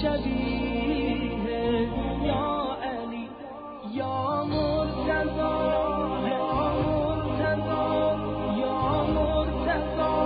شبیه یا علی یا مرتضی یا مرتضی یا مرتضی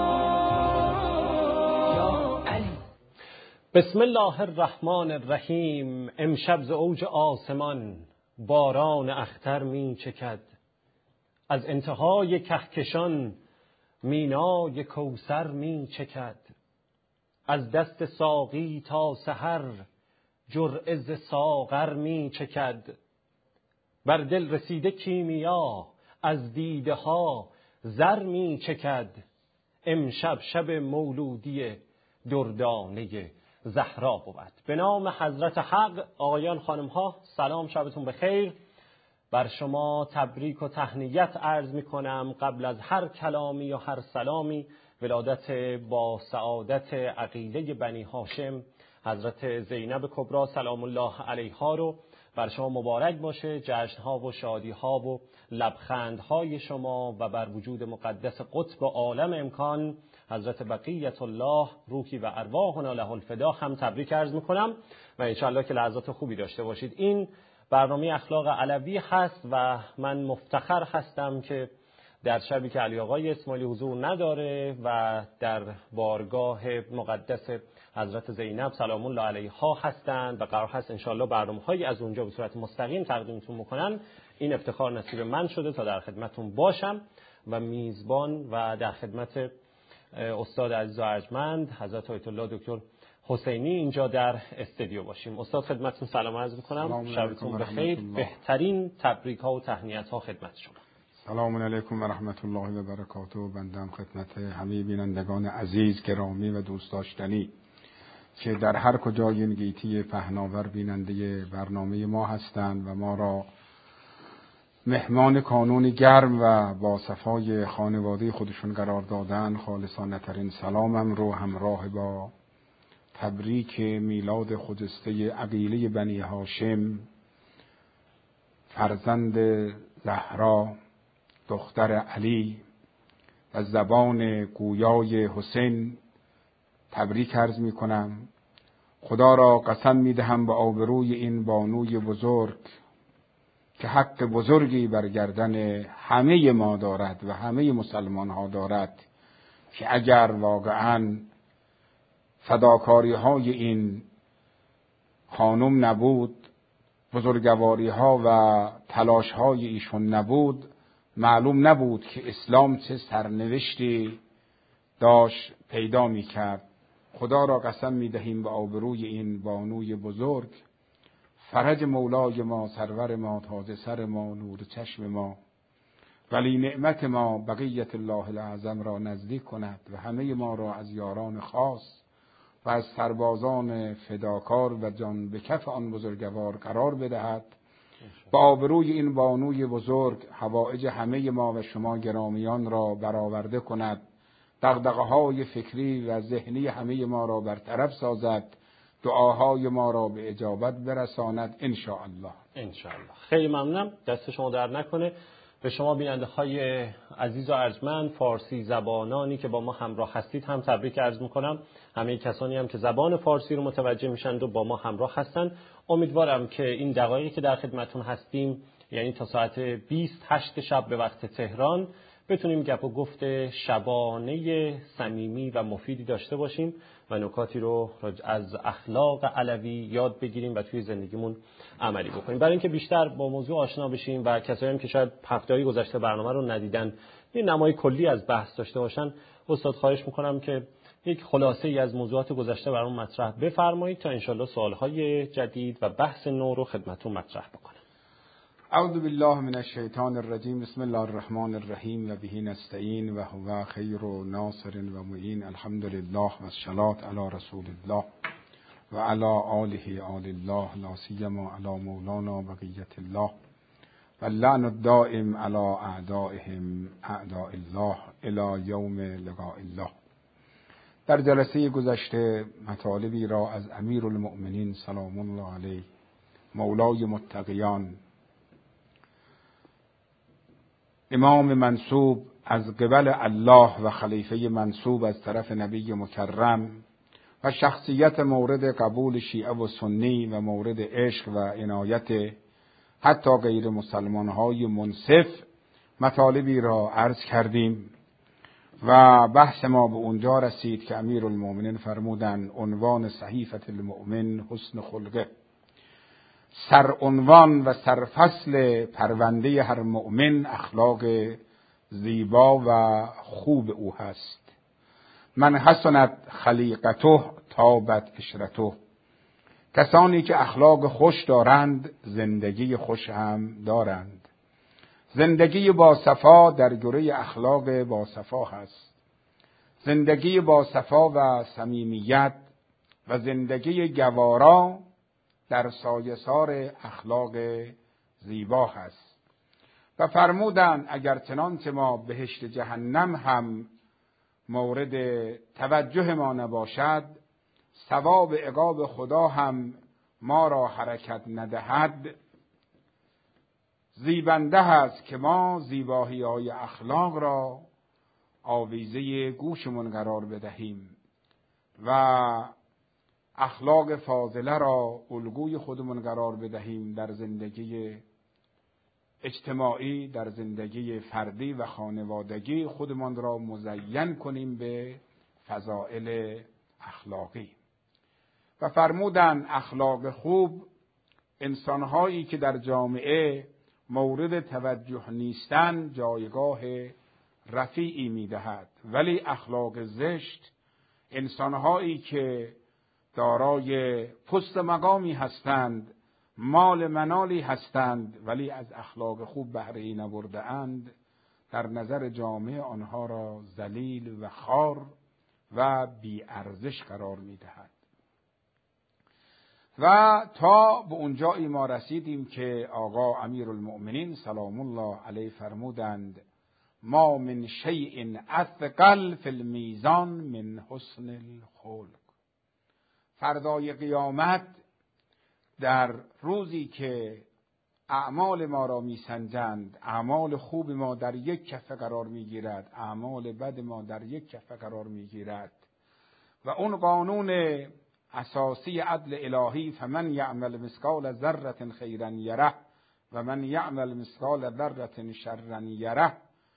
یا علی. بسم الله الرحمن الرحیم. امشب ز اوج آسمان باران اختر می چکد، از انتهای کهکشان مینای کوثر می چکد، از دست ساقی تا سحر جرعه ز ساغر می چکد، بر دل رسیده کیمیا از دیده ها زر می چکد، امشب شب مولودی دردانه زهرا بود. به نام حضرت حق. آقایان خانم ها سلام، شبتون بخیر. بر شما تبریک و تهنیت عرض می کنم قبل از هر کلامی و هر سلامی. ولادت با سعادت عقیله بنی هاشم حضرت زینب کبری سلام الله علیها رو بر شما مبارک باشه. جشنها و شادیها و لبخندهای شما و بر وجود مقدس قطب عالم امکان حضرت بقیت الله روحی و ارواحنا له الفدا هم تبریک عرض میکنم و انشاءالله که لحظات خوبی داشته باشید. این برنامه اخلاق علوی هست و من مفتخر هستم که در شبی که علی آقای اسماعیلی حضور نداره و در بارگاه مقدس حضرت زینب سلام الله علیها هستند و قرار هست انشاءالله برنامه‌هایی از اونجا به صورت مستقیم تقدیمتون بکنن، این افتخار نصیب من شده تا در خدمتتون باشم و میزبان و در خدمت استاد عزیز و ارجمند حضرت آیت الله دکتر حسینی اینجا در استودیو باشیم. استاد خدمتتون سلام عرض می‌کنم، شبتون بخیر. بهترین تبریک‌ها و تهنیت‌ها خدمت شما. سلام علیکم و رحمت الله و برکاته. بنده خدمت همه بینندگان عزیز گرامی و دوست داشتنی که در هر کجای این گیتی پهناور بیننده برنامه ما هستند و ما را مهمان کانون گرم و با صفای خانواده خودشون قرار دادن، خالصانه ترین سلامم رو همراه با تبریک میلاد خجسته عقیله بنی هاشم فرزند زهرا دختر علی و زبان گویای حسین تبریک عرض می کنم. خدا را قسم می دهم به آبروی این بانوی بزرگ که حق بزرگی بر گردن همه ما دارد و همه مسلمان ها دارد که اگر واقعاً فداکاری های این خانم نبود، بزرگواری ها و تلاش های ایشون نبود، معلوم نبود که اسلام چه سرنوشتی داشت پیدا می کرد. خدا را قسم می دهیم به آبروی این بانوی بزرگ، فرج مولای ما، سرور ما، تاج سر ما، نور چشم ما، ولی نعمت ما بقیت الله الاعظم را نزدیک کند و همه ما را از یاران خاص و از سربازان فداکار و جان به کف آن بزرگوار قرار بدهد. با آبروی این بانوی بزرگ حوائج همه ما و شما گرامیان را برآورده کند، دغدغه‌های فکری و ذهنی همه ما را برطرف سازد، دعاهای ما را به اجابت برساند ان شاء الله. ان شاء الله. خیلی ممنونم، دست شما در نکنه. به شما بیننده های عزیز و ارجمند، فارسی زبانانی که با ما همراه هستید هم تبریک عرض میکنم. همه کسانی هم که زبان فارسی رو متوجه میشن و با ما همراه هستن. امیدوارم که این دقایقی که در خدمتون هستیم، یعنی تا ساعت 28 شب به وقت تهران، بتونیم گپ و گفت شبانه صمیمی و مفیدی داشته باشیم و نکاتی رو از اخلاق علوی یاد بگیریم و توی زندگیمون عملی بکنیم. برای اینکه بیشتر با موضوع آشنا بشیم و کسایی هم که شاید هفته‌های گذشته برنامه رو ندیدن یه نمای کلی از بحث داشته باشن، استاد خواهش میکنم که یک خلاصه ای از موضوعات گذشته برام مطرح بفرمایید تا انشالله سوالهای جدید و بحث نو رو خدمتتون مطرح بکنم. اعوذ بالله من الشیطان الرجیم. بسم الله الرحمن الرحیم و به نستعین و هو خیر و ناصر و معین. الحمد لله و الصلاة علی رسول الله و علی آله آل الله، لا سیما علی مولانا بقیت الله و اللعن الدائم علی اعدائهم اعداء الله الی یوم لقاء الله. در جلسه گذشته مطالبی را از امیرالمؤمنین سلام الله علیه، مولای متقیان، امام منصوب از قبل الله و خلیفه منصوب از طرف نبی مکرم و شخصیت مورد قبول شیعه و سنی و مورد عشق و عنایت حتی غیر مسلمان‌های منصف مطالبی را عرض کردیم و بحث ما به اونجا رسید که امیرالمومنین فرمودند عنوان صحیفة المؤمن حسن خلقه، سرعنوان و سرفصل پرونده هر مؤمن اخلاق زیبا و خوب او هست. من حسنت خلیقته طابت عشرته. کسانی که اخلاق خوش دارند زندگی خوش هم دارند. زندگی با صفا در گره اخلاق با صفا هست. زندگی با صفا و صمیمیت و زندگی گوارا در سایه‌سار اخلاق زیبا هست. و فرمودند اگر چنانچه ما بهشت جهنم هم مورد توجه ما نباشد، ثواب عقاب خدا هم ما را حرکت ندهد، زیبنده هست که ما زیبایی‌های اخلاق را آویزه گوشمون قرار بدهیم و اخلاق فاضله را الگوی خودمون قرار بدهیم در زندگی اجتماعی، در زندگی فردی و خانوادگی خودمان را مزین کنیم به فضائل اخلاقی. و فرمودند اخلاق خوب انسانهایی که در جامعه مورد توجه نیستند جایگاه رفیعی میدهد، ولی اخلاق زشت انسانهایی که دارای پست مقامی هستند، مال منالی هستند، ولی از اخلاق خوب بهره ای نبرده اند، در نظر جامعه آنها را ذلیل و خوار و بی ارزش قرار میدهد. و تا به اونجایی ما رسیدیم که آقا امیرالمؤمنین سلام الله علیه فرمودند ما من شیء اثقل فی المیزان من حسن الخلق. فردای قیامت در روزی که اعمال ما را میسنجند، اعمال خوب ما در یک کفه قرار میگیرد، اعمال بد ما در یک کفه قرار میگیرد و اون قانون اساسی عدل الهی فمن یعمل مثقال ذره خیرا یره و من یعمل مثقال ذره شرا یره،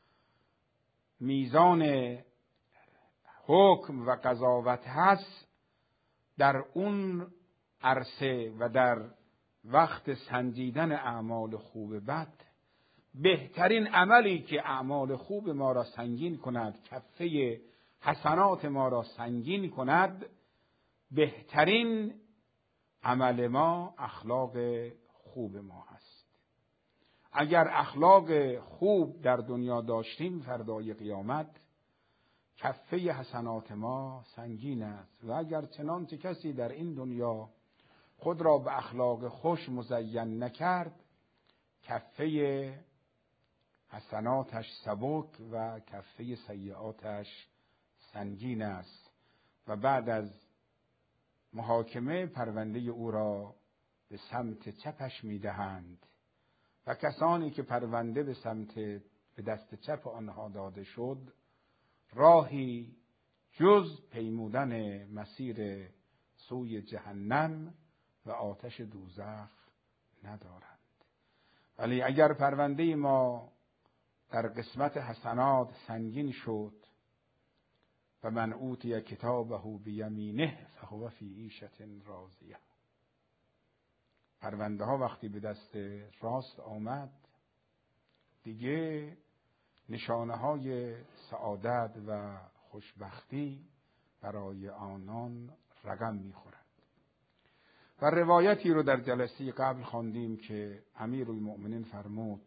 میزان حکم و قضاوت هست در اون عرصه و در وقت سنجیدن اعمال خوب بد. بهترین عملی که اعمال خوب ما را سنگین کند، کفه حسنات ما را سنگین کند، بهترین عمل ما اخلاق خوب ما هست. اگر اخلاق خوب در دنیا داشتیم فردای قیامت کفه حسنات ما سنگین است و اگر چنانچه کسی در این دنیا خود را به اخلاق خوش مزین نکرد کفه حسناتش سبک و کفه سیئاتش سنگین است و بعد از محاکمه پرونده او را به سمت چپش میدهند و کسانی که پرونده به دست چپ آنها داده شد راهی جز پیمودن مسیر سوی جهنم و آتش دوزخ ندارند. ولی اگر پرونده ما در قسمت حسنات سنگین شد و من اوتی کتابه بیمینه فهو فی عیشة راضیه، پرونده ها وقتی به دست راست آمد دیگه نشانه های سعادت و خوشبختی برای آنان رقم میخورد. و روایتی رو در جلسه قبل خواندیم که امیرالمؤمنین فرمود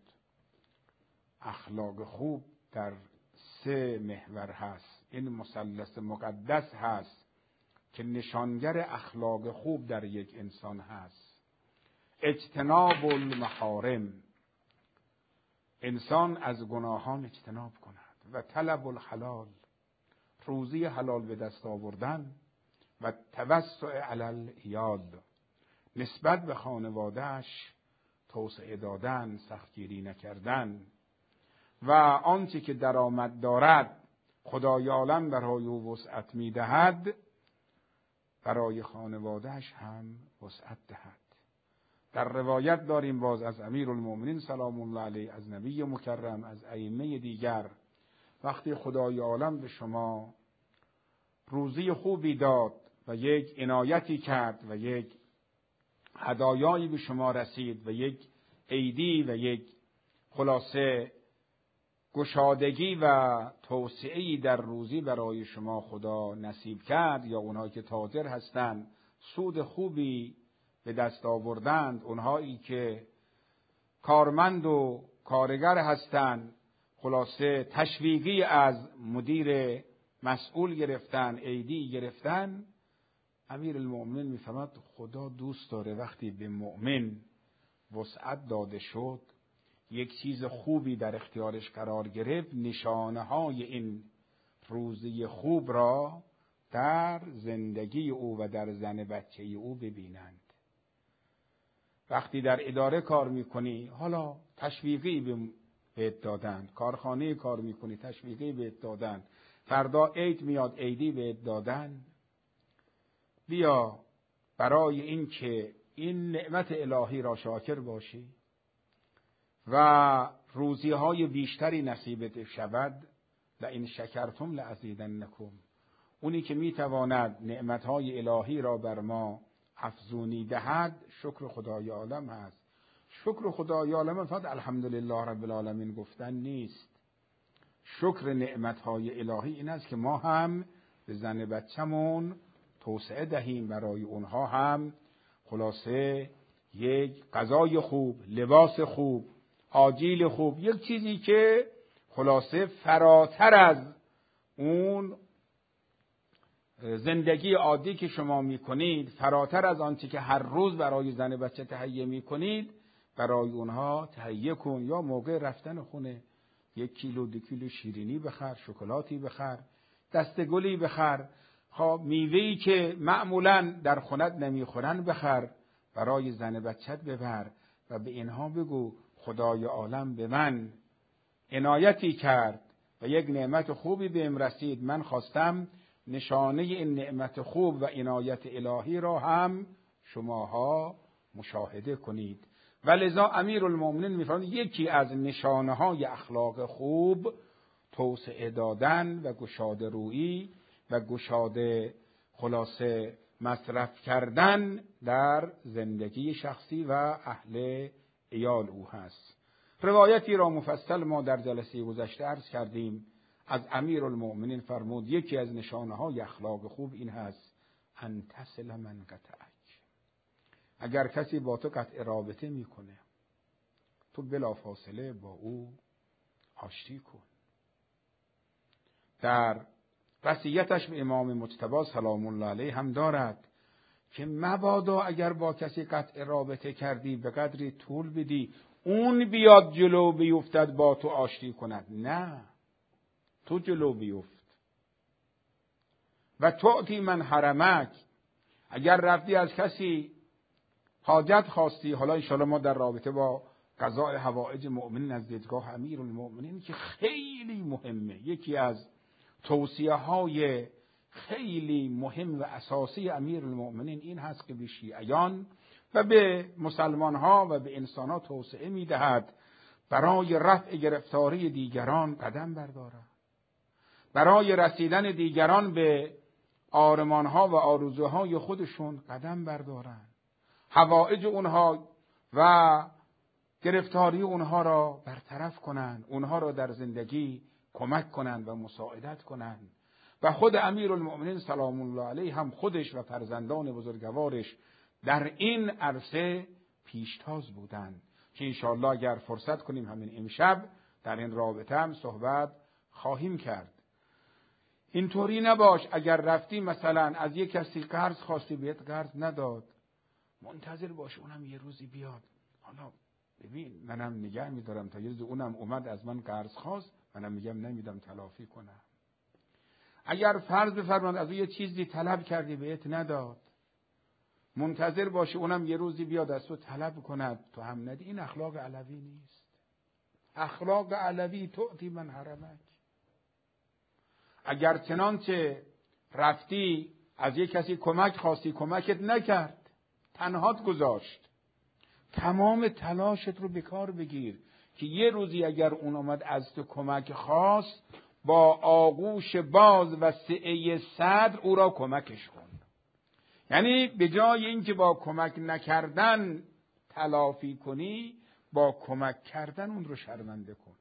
اخلاق خوب در 3 محور هست. این مثلث مقدس هست که نشانگر اخلاق خوب در یک انسان هست. اجتناب المحارم، انسان از گناهان اجتناب کند، و طلب الحلال، روزی حلال به دست آوردن، و توسع علی العیال، نسبت به خانواده‌اش توسعه دادن، سختگیری نکردن، و آنچه که درآمد دارد خدای عالم برای او وسعت می‌دهد برای خانوادهش هم وسعت دهد. در روایت داریم باز از امیرالمؤمنین سلام الله علیه، از نبی مکرم، از ائمه دیگر، وقتی خدای عالم به شما روزی خوبی داد و یک عنایتی کرد و یک هدایایی به شما رسید و یک عیدی و یک خلاصه گشادگی و توسعه‌ای در روزی برای شما خدا نصیب کرد، یا اونهایی که تاجر هستند سود خوبی به دست آوردند، اونهایی که کارمند و کارگر هستند خلاصه تشویقی از مدیر مسئول گرفتن، عیدی گرفتن، امیرالمؤمنین میفهمد خدا دوست داره وقتی به مؤمن وسعت داده شد، یک چیز خوبی در اختیارش قرار گرفت، نشانه های این روزی خوب را در زندگی او و در زن بچه او ببینند. وقتی در اداره کار میکنی، حالا تشویقی بهت دادن، کارخانه کار میکنی تشویقی بهت دادن، فردا عید میاد عیدی بهت دادن، بیا برای این که این نعمت الهی را شاکر باشی و روزیهای بیشتری نصیبت شود. لئن شکرتم لازیدنکم، اونی که میتواند نعمتهای الهی را بر ما افزونی دهد شکر خدای عالم هست. شکر خدای عالم فقط الحمدلله رب العالمین گفتن نیست. شکر نعمتهای الهی این است که ما هم به زن بچه‌مون توسعه دهیم، برای اونها هم خلاصه یک غذای خوب، لباس خوب، آجیل خوب، یک چیزی که خلاصه فراتر از اون زندگی عادی که شما میکنید، فراتر از آنچه که هر روز برای زن بچه تهیه میکنید، برای اونها تهیه کن. یا موقع رفتن خونه 1 کیلو 2 کیلو شیرینی بخر، شکلاتی بخر، دستگلی بخر، میوه‌ای که معمولاً در خونت نمیخورن بخر، برای زن بچت ببر و به اینها بگو خدای عالم به من عنایتی کرد و یک نعمت خوبی بهم رسید، من خواستم نشانه این نعمت خوب و عنایت الهی را هم شماها مشاهده کنید. و لذا امیرالمؤمنین میفرماید یکی از نشانه های اخلاق خوب توسعه دادن و گشاده رویی و گشاده خلاصه مصرف کردن در زندگی شخصی و اهل عیال او هست. روایتی را مفصل ما در جلسه گذشته عرض کردیم. از امیرالمؤمنین فرمود یکی از نشانه های اخلاق خوب این هست ان تصل من قطعک. اگر کسی با تو قطع رابطه میکنه، تو بلافاصله با او آشتی کن. در وصیتش به امام مجتبی سلام الله علیه هم دارد که مبادا اگر با کسی قطع رابطه کردی به قدری طول بدی اون بیاد جلو بیفتد با تو آشتی کند، نه، تو جلو بیفت. و تعطی من حرمک، اگر رفتی از کسی حاجت خواستی، حالا انشاءالله ما در رابطه با قضاء حوائج مؤمنین از دیدگاه امیرالمؤمنین که خیلی مهمه، یکی از توصیه های خیلی مهم و اساسی امیرالمؤمنین این هست که به شیعیان و به مسلمان ها و به انسان ها توصیه می دهد برای رفع گرفتاری دیگران قدم بردارند، برای رسیدن دیگران به آرمان ها و آرزوهای خودشون قدم بردارند، حوائج اونها و گرفتاری اونها را برطرف کنند، اونها را در زندگی کمک کنند و مساعدت کنند. و خود امیرالمؤمنین سلام الله علیه هم خودش و فرزندان بزرگوارش در این عرصه پیشتاز بودند که انشاءالله اگر فرصت کنیم همین امشب در این رابطه هم صحبت خواهیم کرد. اینطوری نباش اگر رفتی مثلا از یک کسی قرض خواستی بهت قرض نداد، منتظر باش اونم یه روزی بیاد، حالا ببین منم نگه میدارم تا یه روز اونم اومد از من قرض خواست، منم میگم نمیدم تلافی کنم. اگر فرض بفرمایید از یه چیزی طلب کردی بهت نداد، منتظر باشی اونم یه روزی بیاد از تو طلب کند تو هم ندی. این اخلاق علوی نیست. اخلاق علوی تعطی من حرمک. اگر چنانچه رفتی از یک کسی کمک خواستی، کمکت نکرد، تنهات گذاشت. تمام تلاشت رو به کار بگیر که یه روزی اگر اون آمد از تو کمک خواست، با آغوش باز و سعه صدر او را کمکش کن. یعنی به جای اینکه با کمک نکردن تلافی کنی، با کمک کردن اون رو شرمنده کن.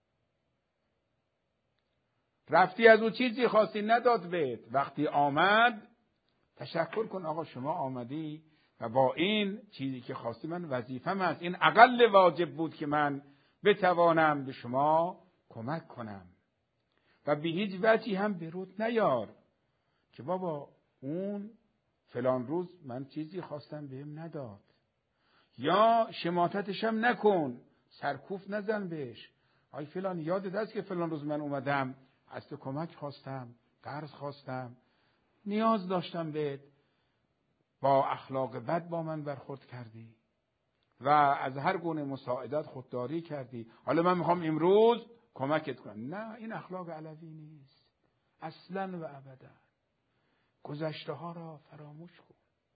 رفتی از او چیزی خواستی نداد بهت، وقتی آمد تشکر کن، آقا شما آمدی و با این چیزی که خواستی من وظیفه‌م است، این اقل واجب بود که من بتوانم به شما کمک کنم. و به هیچ وجهی هم برود نیار که بابا اون فلان روز من چیزی خواستم بهم نداد، یا شماتتش هم نکن، سرکوف نزن بهش. آی فلان یادت هست که فلان روز من اومدم از تو کمک خواستم، قرض خواستم، نیاز داشتم بهت، با اخلاق بد با من برخورد کردی و از هر گونه مساعدت خودداری کردی، حالا من میخوام امروز کمکت کنم. نه، این اخلاق علوی نیست اصلا و ابدا. گذشته ها را فراموش کن.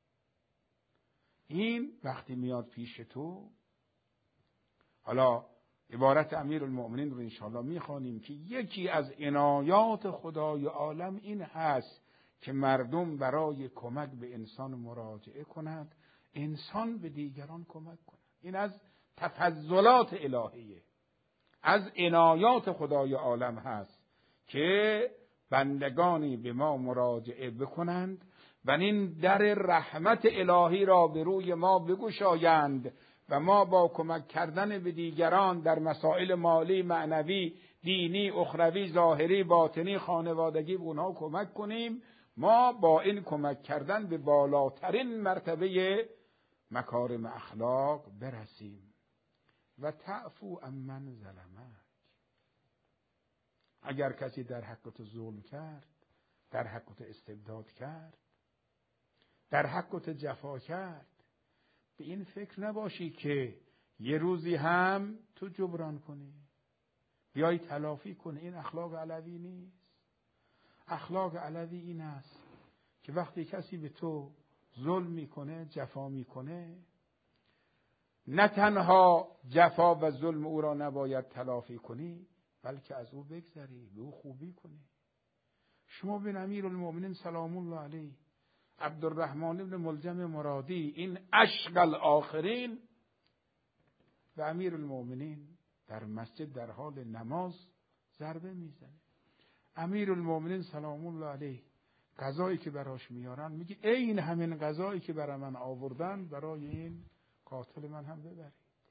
این وقتی میاد پیش تو، حالا عبارت امیرالمؤمنین رو انشاءالله میخوانیم که یکی از عنایات خدای عالم این هست که مردم برای کمک به انسان مراجعه کنند، انسان به دیگران کمک کند. این از تفضلات الهیه، از عنایات خدای عالم هست که بندگانی به ما مراجعه بکنند و این در رحمت الهی را به روی ما بگشایند و ما با کمک کردن به دیگران در مسائل مالی، معنوی، دینی، اخروی، ظاهری، باطنی، خانوادگی به اونها کمک کنیم. ما با این کمک کردن به بالاترین مرتبه مکارم اخلاق برسیم. و تعفو عمن ظلمک، اگر کسی در حق تو ظلم کرد، در حق تو استبداد کرد، در حق تو جفا کرد، به این فکر نباشی که یه روزی هم تو جبران کنی، بیای تلافی کنی. این اخلاق علوی نیست. اخلاق علوی این است که وقتی کسی به تو ظلم میکنه، جفا میکنه، نه تنها جفا و ظلم او را نباید تلافی کنی، بلکه از او بگذری، به او خوبی کنی. شما بین امیرالمؤمنین سلام الله علیه عبدالرحمن ابن ملجم مرادی، این عشق الاخرین، و امیرالمؤمنین در مسجد در حال نماز ضربه میزنه. امیرالمؤمنین سلام الله علیه غذایی که براش میارن میگه این همین غذایی که برای من آوردن برای این قاتل من هم ببرید.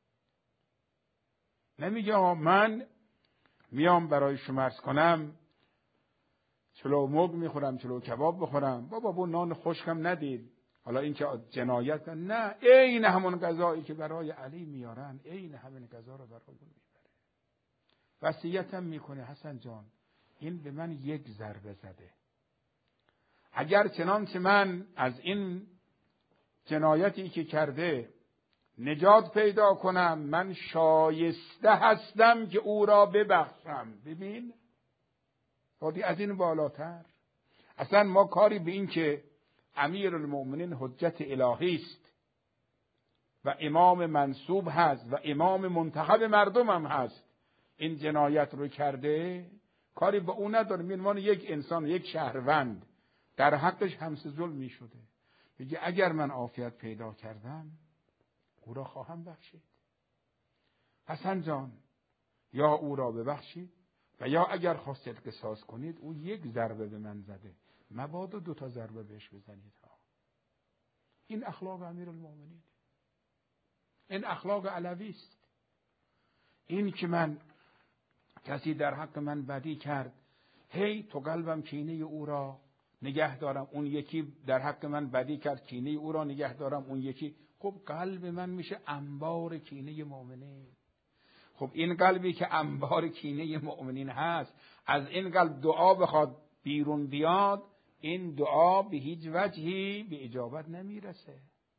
نمیگه من میام برای شما عرض کنم چلو مرغ میخورم، چلو کباب بخورم، بابا با نان خشکم ندید، حالا این که جنایت نه، این همون غذایی که برای علی میارن، این همین غذا رو برای اون میبره. وصیتم میکنه حسن جان این به من یک ضربه زده، اگر چنانچه من از این جنایتی که کرده نجات پیدا کنم، من شایسته هستم که او را ببخشم. ببین بادی از این بالاتر اصلا ما کاری به این که امیرالمؤمنین حجت الهی است و امام منصوب هست و امام منتخب مردم هم هست، این جنایت رو کرده، کاری به اون نداریم. عنوان یک انسان، یک شهروند در حقش همس ظلمی شده، میگه اگر من عافیت پیدا کردم او را خواهم بخشید. حسن جان یا او را ببخشید و یا اگر خواستید قصاص کنید، او یک ضربه به من زده، مبادا 2 ضربه بهش بزنید. این اخلاق امیرالمؤمنین، این اخلاق علوی است. این که من کسی در حق من بدی کرد، هی تو قلبم کینه او را نگه دارم، اون یکی در حق من بدی کرد کینه او را نگه دارم، اون یکی، خب قلب من میشه انبار کینه مؤمنین. خب این قلبی که انبار کینه مؤمنین هست، از این قلب دعا بخواد بیرون بیاد، این دعا به هیچ وجهی به اجابت نمیرسه.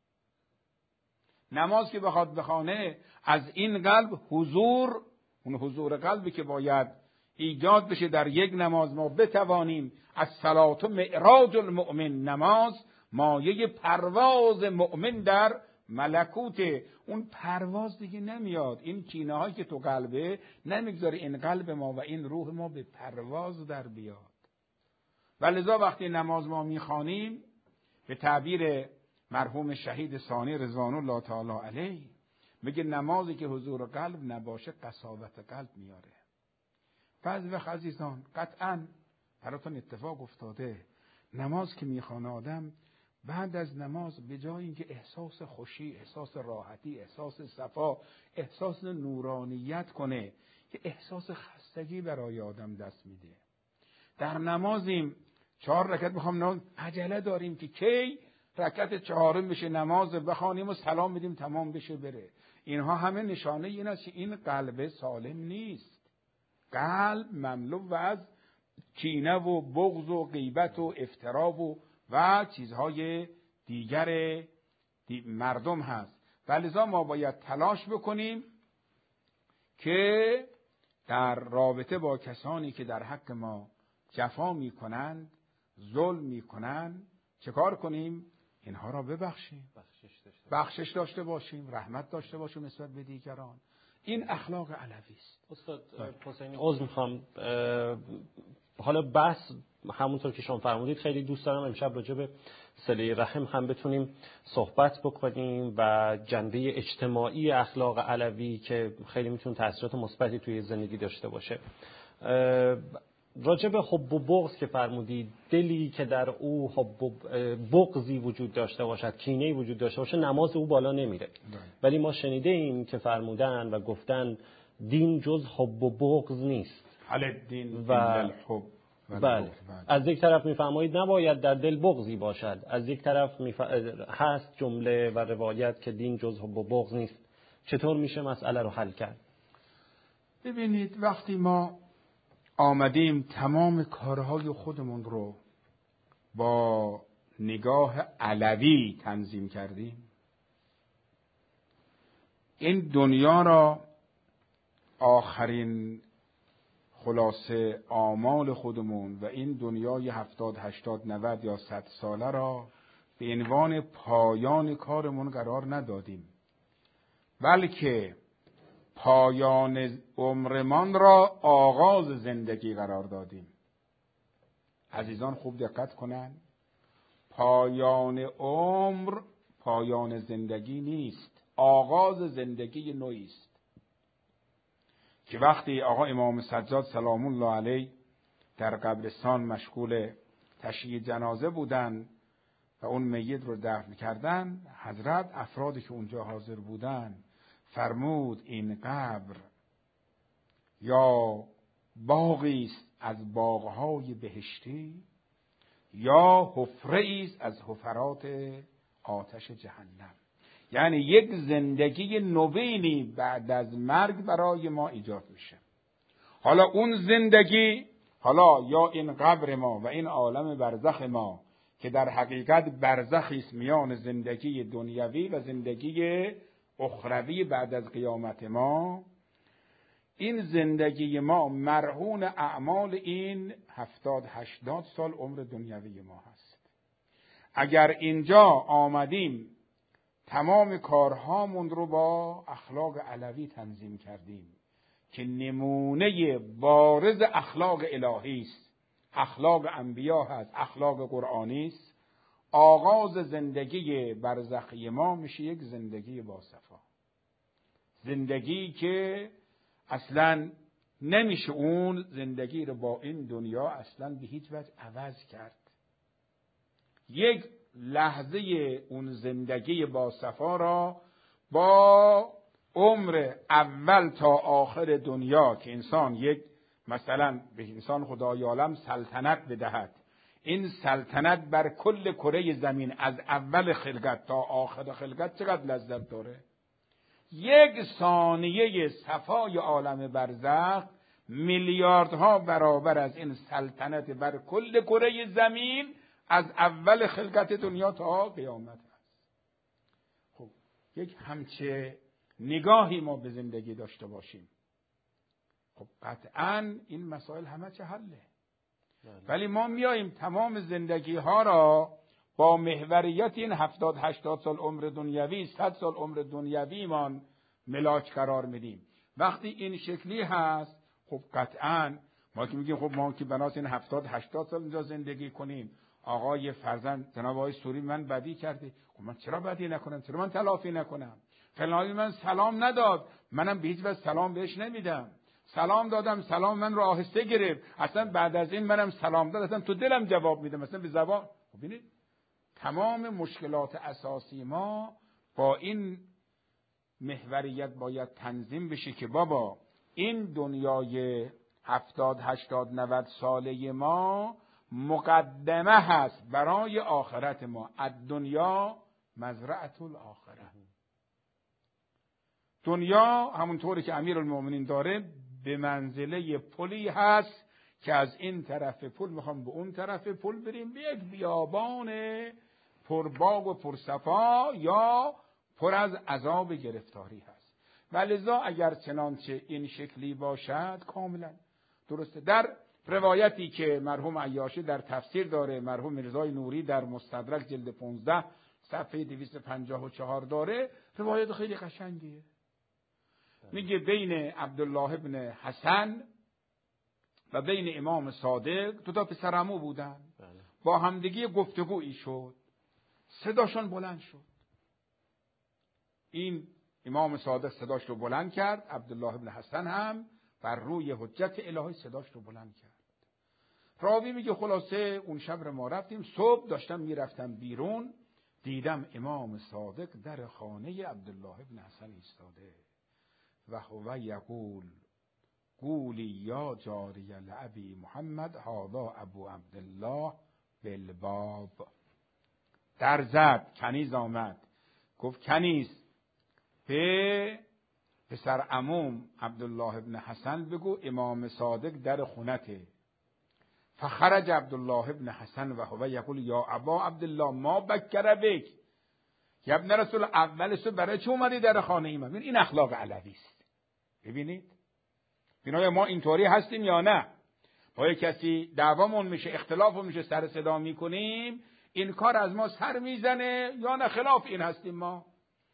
نماز که بخواد بخونه، از این قلب حضور، اون حضور قلبی که باید ایجاد بشه در یک نماز ما بتوانیم از صلات و معراج المؤمن، نماز مایه پرواز مؤمن در ملکوت. اون پرواز دیگه نمیاد، این کینه هایی که تو قلبه نمیگذاره این قلب ما و این روح ما به پرواز در بیاد. ولذا وقتی نماز ما میخوانیم به تعبیر مرحوم شهید ثانی رضوان الله تعالی علیه میگه نمازی که حضور قلب نباشه قساوت قلب میاره. بعضی وقت عزیزان قطعاً براتون اتفاق افتاده نماز که میخوانه آدم بعد از نماز به جای اینکه احساس خوشی، احساس راحتی، احساس صفا، احساس نورانیت کنه، که احساس خستگی برای آدم دست میده. در نمازیم 4 رکعت میخوام عجله داریم که کی رکعت 4 بشه نماز بخوانیم و سلام بدیم تمام بشه بره. اینها همه نشانه این است که این قلب سالم نیست. قلب مملو از کینه و بغض و غیبت و افترا و چیزهای دیگر مردم هست. ولذا ما باید تلاش بکنیم که در رابطه با کسانی که در حق ما جفا میکنند، ظلم میکنند، چه کار کنیم؟ اینها را ببخشیم، بخشش داشته باشیم، رحمت داشته باشیم نسبت به دیگران. این اخلاق علوی است. استاد حسینی عذر میخوام، حالا بحث همونطور که شما فرمودید خیلی دوست دارم امشب راجع به صله رحم هم بتونیم صحبت بکنیم و جنبه اجتماعی اخلاق علوی که خیلی میتونه تاثیرات مثبتی توی زندگی داشته باشه. راجع به حب و بغض که فرمودید، دلی که در او حب و بغضی وجود داشته باشد، کینه‌ای وجود داشته باشه، نماز او بالا نمیره. ولی ما شنیده ایم که فرمودن و گفتن دین جز حب و بغض نیست. دین و الحب. بله. از یک طرف میفرمایید نباید در دل بغضی باشد، از یک طرف هست جمله و روایت که دین جز حب و بغض نیست. چطور میشه مسئله رو حل کرد؟ ببینید وقتی ما آمدیم تمام کارهای خودمون رو با نگاه علوی تنظیم کردیم، این دنیا را آخرین خلاصه آمال خودمون و این دنیای 70 80 90 یا 100 ساله را به عنوان پایان کارمون قرار ندادیم، بلکه پایان عمرمان را آغاز زندگی قرار دادیم. عزیزان خوب دقت کنن، پایان عمر پایان زندگی نیست، آغاز زندگی نوعی است. که وقتی آقا امام سجاد سلام الله علیه در قبرستان مشغول تشییع جنازه بودن و اون میت رو دفن کردن، حضرت افرادی که اونجا حاضر بودن فرمود این قبر یا باغی است از باغهای بهشتی یا حفره است از حفرات آتش جهنم. یعنی یک زندگی نوینی بعد از مرگ برای ما ایجاد میشه. حالا اون زندگی، حالا یا این قبر ما و این عالم برزخ ما که در حقیقت برزخی است میان زندگی دنیوی و زندگی اخروی بعد از قیامت ما، این زندگی ما مرهون اعمال این 70-80 سال عمر دنیوی ما هست. اگر اینجا آمدیم تمام کارهامون رو با اخلاق علوی تنظیم کردیم که نمونه بارز اخلاق الهی است، اخلاق انبیا هست، اخلاق قرآنی است، آغاز زندگی برزخی ما میشه یک زندگی با صفا، زندگی که اصلا نمیشه اون زندگی رو با این دنیا اصلا به هیچ وجه عوض کرد. یک لحظه اون زندگی با صفا را با عمر اول تا آخر دنیا که انسان یک مثلا به انسان خدای عالم سلطنت بدهد، این سلطنت بر کل کره زمین از اول خلقت تا آخر خلقت چقدر لذت داره. یک ثانیه صفای عالم برزخ میلیاردها برابر از این سلطنت بر کل کره زمین از اول خلقت دنیا تا قیامت هست. خب یک همچه نگاهی ما به زندگی داشته باشیم. خب قطعاً این مسائل همه چه حله. بله. ولی ما میاییم تمام زندگی ها را با محوریت این 70-80 سال عمر دنیوی، 100 سال عمر دنیویمان ملاک قرار میدیم. وقتی این شکلی هست، خب قطعاً ما که میگیم خب ما که بناس این 70-80 سال اینجا زندگی کنیم، آقای فرزند جناب آقای سوری من بدی کرده، خب من چرا بدی نکنم، چرا من تلافی نکنم؟ فلانی من سلام نداد، منم به هیچ وجه سلام بهش نمیدم. سلام دادم، سلام من رو آهسته گرفت، اصلا بعد از این منم سلام داد، اصلا تو دلم جواب میدم، اصلا به زبان. خب ببینید تمام مشکلات اساسی ما با این محوریت باید تنظیم بشه که بابا این دنیای 70 80 90 ساله ما مقدمه هست برای آخرت ما. الدنیا مزرعة الاخره. دنیا همونطوری که امیرالمومنین داره به منزله پلی هست که از این طرف پل میخوام به اون طرف پل بریم، به یک بیابان پرباغ و پرصفا یا پر از عذاب گرفتاری هست. ولذا اگر چنانچه این شکلی باشد کاملا درسته. در روایتی که مرحوم عیاشی در تفسیر داره، مرحوم میرزای نوری در مستدرک جلد 15 صفحه 254 داره، روایت خیلی قشنگیه. میگه بین عبدالله ابن حسن و بین امام صادق دو تا پسرعمو بودن، با همدیگه گفتگویی شد، صداشون بلند شد. این امام صادق صداش رو بلند کرد، عبدالله ابن حسن هم بر روی حجت الهی صداش رو بلند کرد. راوی میگه خلاصه اون شب ما رفتیم، صبح داشتم میرفتم بیرون، دیدم امام صادق در خانه عبدالله ابن حسن ایستاده و هو یقول قولی یا جاری لابی محمد هذا ابو عبدالله بالباب. در زد، کنیز آمد، گفت کنیز به پسر عموم عبدالله ابن حسن بگو امام صادق در خونته. فخرج عبدالله ابن حسن و هو یقول یا ابا عبدالله ما بکر بک. یا ابن رسول اولش برای چه اومدی در خانه ای من؟ این اخلاق علوی است. ببینید ببینید ما اینطوری هستیم یا نه؟ با کسی دعوامون میشه، اختلافمون میشه، سر صدا میکنیم، این کار از ما سر میزنه یا نه خلاف این هستیم ما؟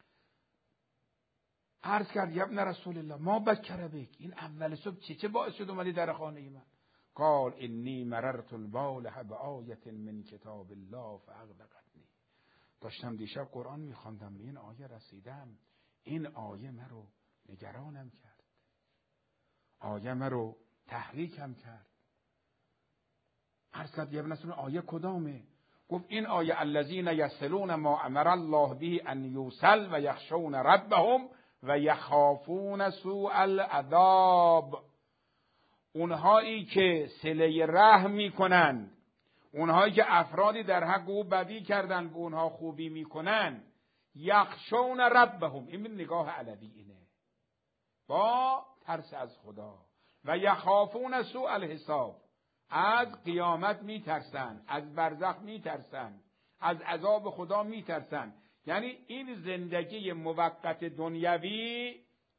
عرض کرد یا ابن رسول الله ما بکر بک، این اول صبح چه باعث شد اومدی در خانه ای من؟ قال انی مررت البارحه بآیه من کتاب الله فاغلقتنی. داشتم دیشب قرآن میخواندم، به این آیه رسیدم، این آیه مرا نگرانم کرد، آیه مرا تحریکم کرد. عرض کرد یا ابن رسول آیه کدامه؟ گفت این آیه الذین یصلون ما امر الله به ان یوصل و یخشون ربهم و یخافون سوء العذاب. اونهایی که صله رحم میکنند، اونهایی که افرادی در حق او بدی کردن به اونها خوبی میکنن، یخشون ربهم، این نگاه علوی اینه، با ترس از خدا، و یخافون سوء الحساب، از قیامت میترسن، از برزخ میترسن، از عذاب خدا میترسن. یعنی این زندگی موقت دنیوی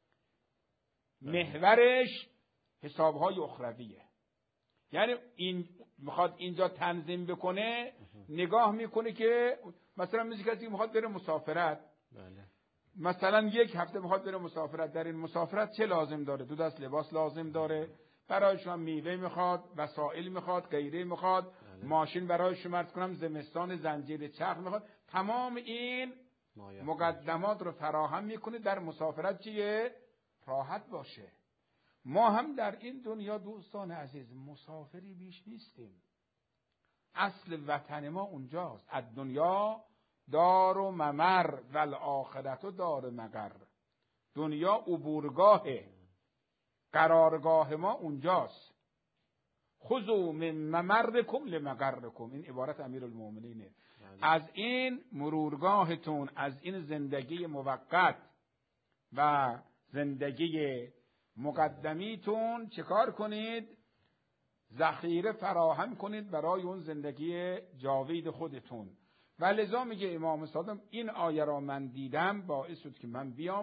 محورش حسابهای اخرویه. یعنی این میخواد اینجا تنظیم بکنه، نگاه میکنه که مثلا مثل کسی میخواد بره مسافرت، مثلا یک هفته میخواد بره مسافرت، در این مسافرت چه لازم داره؟ 2 دست لباس لازم داره، برای شما میوه میخواد، وسایل میخواد، غیره میخواد، ماشین برای شما عرض کنم زمستان زنجیر چرخ میخواد. تمام این مقدمات رو فراهم میکنه در مسافرت چیه؟ راحت باشه. ما هم در این دنیا دوستان عزیز مسافری بیش نیستیم. اصل وطن ما اونجاست. الدنیا دار و ممر و الاخرت دار مقر. دنیا عبورگاهه، قرارگاه ما اونجاست. خذوا من ممرکم لمقرکم، این عبارت امیرالمومنینه. از این مرورگاهتون، از این زندگی موقت و زندگی مقدمیتون چکار کنید؟ ذخیره فراهم کنید برای اون زندگی جاوید خودتون. و لذا میگه امام صادق این آیه را من دیدم باعث شد که من بیام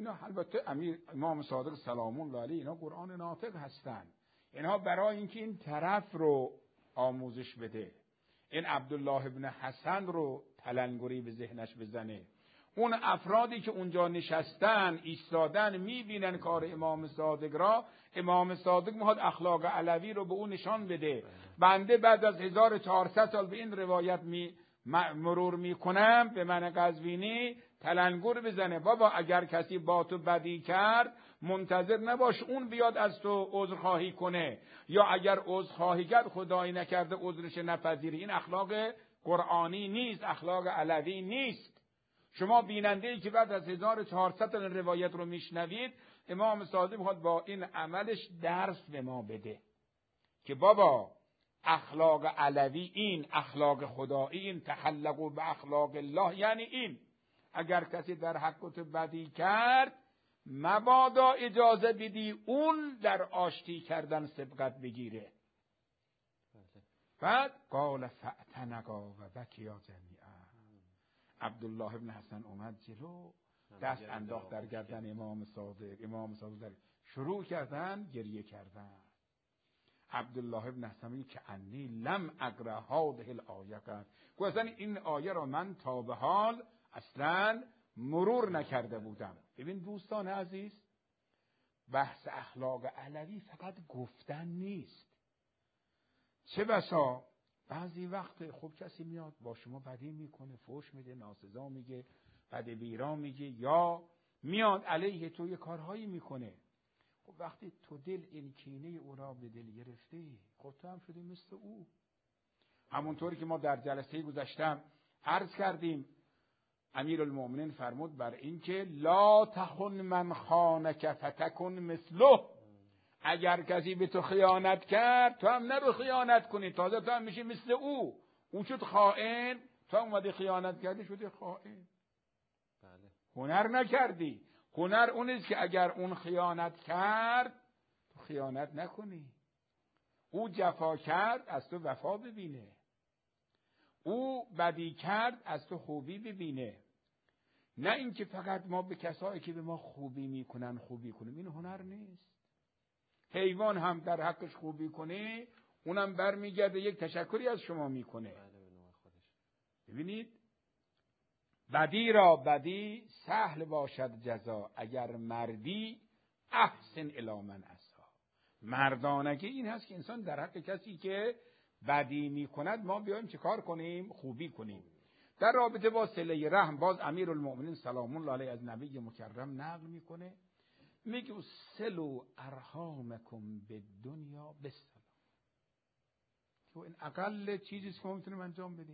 اینا البته امام صادق سلام الله علیه اینا قرآن ناطق هستن. اینها برای اینکه این طرف رو آموزش بده، این عبدالله ابن حسن رو تلنگری به ذهنش بزنه، اون افرادی که اونجا نشستن ایستادن میبینن کار امام صادق را، امام صادق میخواد اخلاق علوی رو به اون نشان بده. بنده بعد از 1400 سال به این روایت مرور میکنم، به من قزوینی تلنگر بزنه بابا اگر کسی با تو بدی کرد منتظر نباش اون بیاد از تو عذرخواهی کنه، یا اگر عذرخواهی کرد خدایی نکرده عذرش نپذیری. این اخلاق قرآنی نیست، اخلاق علوی نیست. شما بیننده‌ای که بعد از 1400 تا روایت رو میشنوید، امام صادق میخواد با این عملش درس به ما بده که بابا اخلاق علوی این، اخلاق خدایی این، تخلقوا به اخلاق الله، یعنی این اگر کسی در حق تو بدی کرد مبادا اجازه بدی اون در آشتی کردن سبقت بگیره. بعد قال فاعتنقا و بکیا جمیعا. عبدالله ابن حسن اومد جلو، دست انداخت در گردن امام صادق. امام صادق شروع کردن گریه کردن. عبدالله ابن حسن که انی لم اقرأ هذه الآیه قط، گفتن این آیه را من تا به حال اصلا مرور نکرده بودم. ببین دوستان عزیز، بحث اخلاق علوی فقط گفتن نیست. چه بسا بعضی وقت خب کسی میاد با شما بدی میکنه، فحش میده، ناسزا میگه، بد بیرا میگه، یا میاد علیه تو یه کارهایی میکنه. خب وقتی تو دل این کینه او را به دل گرفتی، خب تو هم شدی مثل او. همونطوری که ما در جلسه گذشتم عرض کردیم، امیرالمومنین فرمود بر این که لا تخن من خانک فتکن مثله. اگر کسی به تو خیانت کرد تو هم نرو خیانت کنی، تازه تو هم میشی مثل او. اون شد خائن، تو هم اومدی خیانت کردی شدی خائن. بله. هنر نکردی. هنر اونیست که اگر اون خیانت کرد تو خیانت نکنی. او جفا کرد از تو وفا ببینه، او بدی کرد از تو خوبی ببینه. نه اینکه فقط ما به کسایی که به ما خوبی میکنن خوبی کنیم. این هنر نیست. حیوان هم در حقش خوبی کنه اونم برمیگرده یک تشکری از شما میکنه. ببینید بدی را بدی سهل باشد جزا، اگر مردی احسن الی من اساء. مردانگی این هست که انسان در حق کسی که بدی میکند ما بیایم چه کار کنیم؟ خوبی کنیم. در رابطه با صله رحم باز امیرالمومنین سلام الله علیه از نبی مکرم نقل میکنه، میگه صلوا ارحامکم بالدنیا بالسلام. که این اقل چیزی که ما میتونیم انجام بدیم.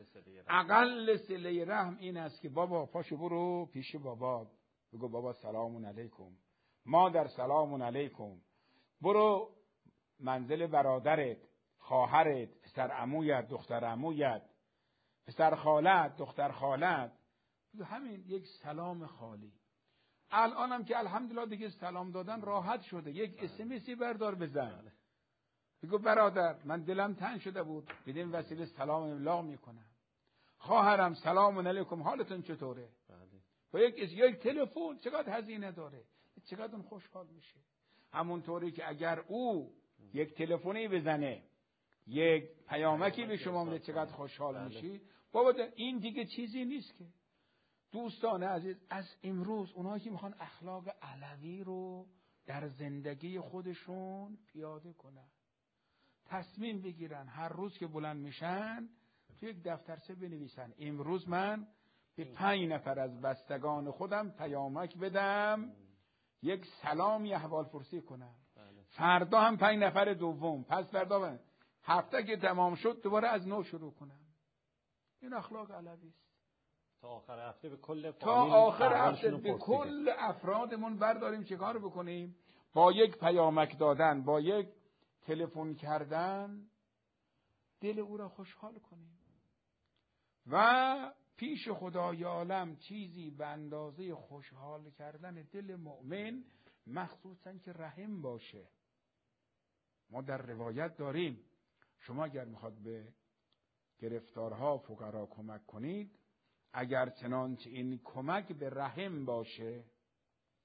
اقل صله رحم این است که بابا پاشو برو پیش بابا بگو بابا سلام علیکم، مادر سلام علیکم، برو منزل برادرت، خواهرت، پسر عمویت، دختر عمویت، پسر خالت، دختر خالت، همین یک سلام خالی. الان هم که الحمدلله دیگه سلام دادن راحت شده، یک اسمسی بردار بزن، بگو برادر من دلم تنگ شده بود بدین وسیله سلام ابلاغ میکنم، خواهرم سلام علیکم حالتون چطوره؟ با یک تلفن چقدر هزینه داره، چقدر اون خوشحال میشه. همونطوری که اگر او یک تلفنی بزنه، یک پیامکی به شما میده، چقدر خوشحال میشی. بابا این دیگه چیزی نیست که. دوستان عزیز، از امروز اونایی که میخوان اخلاق علوی رو در زندگی خودشون پیاده کنن، تصمیم بگیرن هر روز که بلند میشن تو یک دفترچه بنویسن امروز من به 5 نفر از بستگان خودم پیامک بدم، یک سلام احوال پرسی کنم. فردا هم 5 نفر دوم، پس فردا هفته که تمام شد دوباره از نو شروع کنم. این اخلاق علوی است. تا آخر هفته به کل به کل افرادمون برداریم چه کار بکنیم؟ با یک پیامک دادن، با یک تلفن کردن دل او را خوشحال کنیم و پیش خدای عالم چیزی به اندازه خوشحال کردن دل مؤمن، مخصوصا که رحم باشه. ما در روایت داریم شما اگر میخواد به گرفتارها فقرا کمک کنید، اگر چنانچه این کمک به رحم باشه،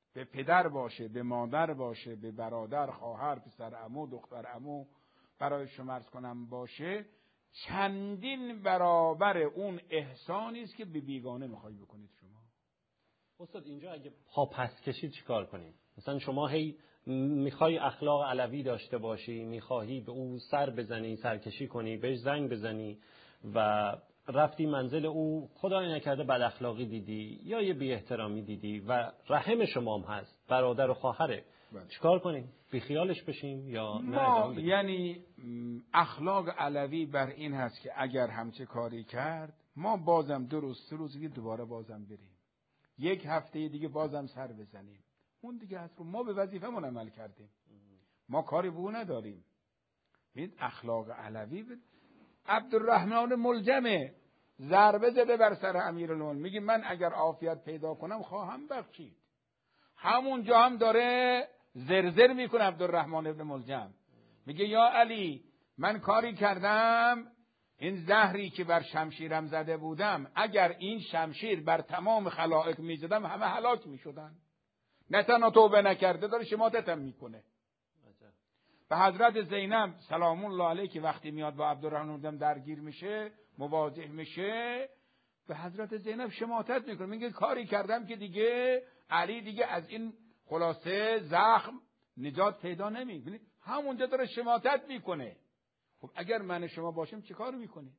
به پدر باشه، به مادر باشه، به برادر، خواهر، پسر عمو، دختر عمو، برای شما عرض کنم باشه، چندین برابر اون احسانی است که به بیگانه میخوای بکنید شما. استاد اینجا اگه پا پس کشید چیکار کنیم؟ مثلا شما هی میخوای اخلاق علوی داشته باشی، میخوای به او سر بزنی، سرکشی کنی، بهش زنگ بزنی و رفتی منزل او، خدای نکرده بد اخلاقی دیدی یا یه بی احترامی دیدی و رحم شما هم هست، برادر و خواهره، چیکار کنیم؟ بیخیالش بشیم یا ما یعنی اخلاق علوی بر این هست که اگر همچه کاری کرد ما بازم 2 روز 3 روز دیگه دوباره بازم بریم، 1 هفته دیگه بازم سر بزنیم، اون دیگه هست. ما به وظیفه‌مون عمل کردیم، ما کاری به او نداریم. ببین اخلاق علوی عبدالرحمن ملجمه ضربه زده بر سر امیرالمومنین، میگه من اگر عافیت پیدا کنم خواهم بخشید. همونجا هم داره زرزر میکنه عبدالرحمن ابن ملجم، میگه یا علی من کاری کردم، این زهری که بر شمشیرم زده بودم اگر این شمشیر بر تمام خلائق میزدم همه هلاک میشدن، نه تنها توبه نکرده داره شماتتم میکنه. به حضرت زینب سلام الله علیه که وقتی میاد با عبدالرحمن درگیر میشه، مواجه میشه، به حضرت زینب شماتت میکنه، میگه کاری کردم که دیگه علی دیگه از این خلاصه زخم نجات پیدا نمیکنه. همونجا داره شماتت میکنه. خب اگر من شما باشیم چه کار میکنی؟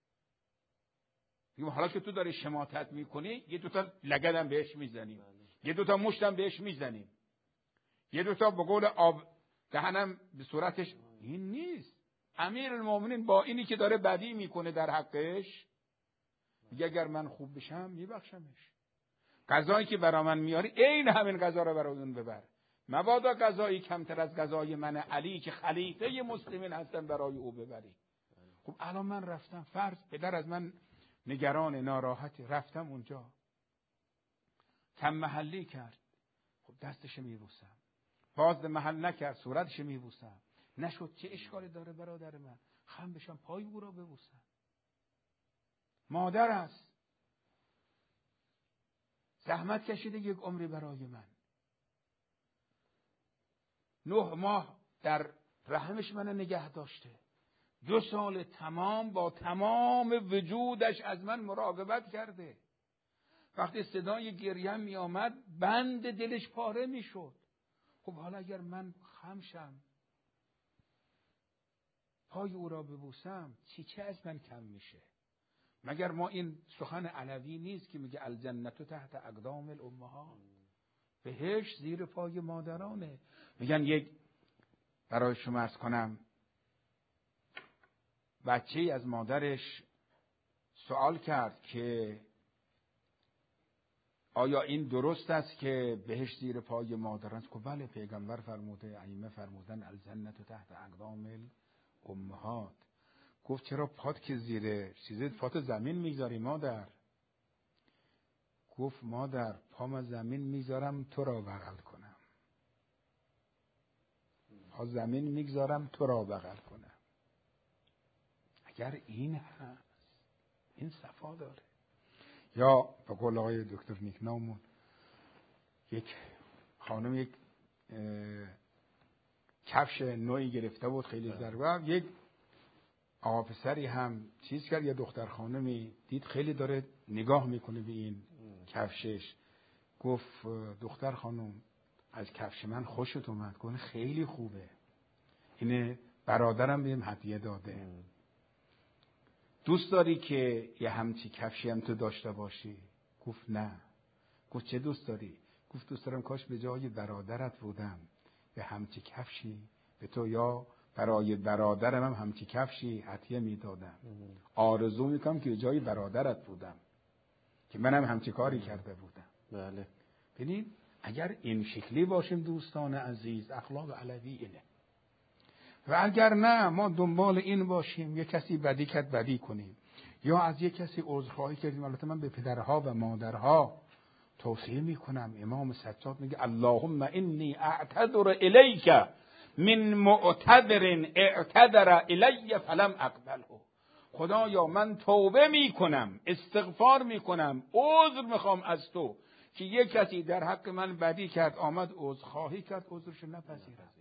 میگم حالا که تو داری شماتت میکنی، یه 2 لگدم بهش میزنیم، یه 2 مشتم بهش میزنیم، یه 2 به قول آب دهنم به صورتش. این نیست. امیرالمومنین با اینی که داره بدی میکنه در حقش میگه اگر من خوب بشم میبخشمش. غذایی که برا من میاری عین همین غذا رو برای اون ببر، مبادا غذایی کمتر از غذای من علی که خلیفه مسلمین هستن برای او ببری. خب الان من رفتم، فرض پدر از من نگران ناراحتی، رفتم اونجا کم محلی کرد، خب دستش میبوسم، باز محل نکرد صورتش میبوسم، نشد چه اشکالی داره برادر من؟ خم بشم پای او را ببوسم. مادر است، زحمت کشیده 1 عمری برای من، 9 ماه در رحمش من نگه داشته، 2 سال تمام با تمام وجودش از من مراقبت کرده. وقتی صدای گریم می آمد بند دلش پاره می شد. خب حالا اگر من خمشم پای او را ببوسم چه از من کم میشه؟ مگر ما این سخن علوی نیست که میگه الجنت تحت اقدام الامهات، بهشت زیر پای مادرانه. میگن یک برای شما عرض کنم بچه‌ای از مادرش سوال کرد که آیا این درست است که بهشت زیر پای مادران؟ گفت بله، پیغمبر فرموده، ائمه فرمودن الجنت تحت اقدام الامهات. گفت چرا پات که زیر چیزه پات زمین میذاری مادر؟ گفت مادر پام زمین میذارم تو را بغل کنم، پا زمین میگذارم تو را بغل کنم. اگر این هست این صفا داره. یا به قول آقای دکتر نیکنامون یک خانم یک کفش نوعی گرفته بود خیلی ضربه، یک آقا پسری هم چیز کرد، یا دختر خانمی دید خیلی داره نگاه میکنه به این کفشش، گفت دختر خانم از کفش من خوشت اومد؟ گفت خیلی خوبه، اینه برادرم بهم هدیه داده. دوست داری که یه همچی کفشی هم تو داشته باشی؟ گفت نه. گفت چه دوست داری؟ گفت دوست دارم کاش به جای برادرت بودم به همچی کفشی به تو یا برای برادرم هم همچی کفشی هدیه میدادم. آرزو میکنم که به جای برادرت بودم که منم همچی کاری کرده بودم. بله. ببینید اگر این شکلی باشیم دوستان عزیز، اخلاق علوی اینه. و اگر نه ما دنبال این باشیم یه کسی بدی کرد بدی کنیم، یا از یه کسی عذرخواهی کردیم. البته من به پدرها و مادرها توصیه میکنم. امام سجاد میگه اللهم انی اعتذر الیک من معتذر اعتذر الی فلم اقبله. خدایا من توبه میکنم، استغفار میکنم، عذر میخوام از تو که یک کسی در حق من بدی کرد آمد عذرخواهی کرد عذرشو نپذیرم.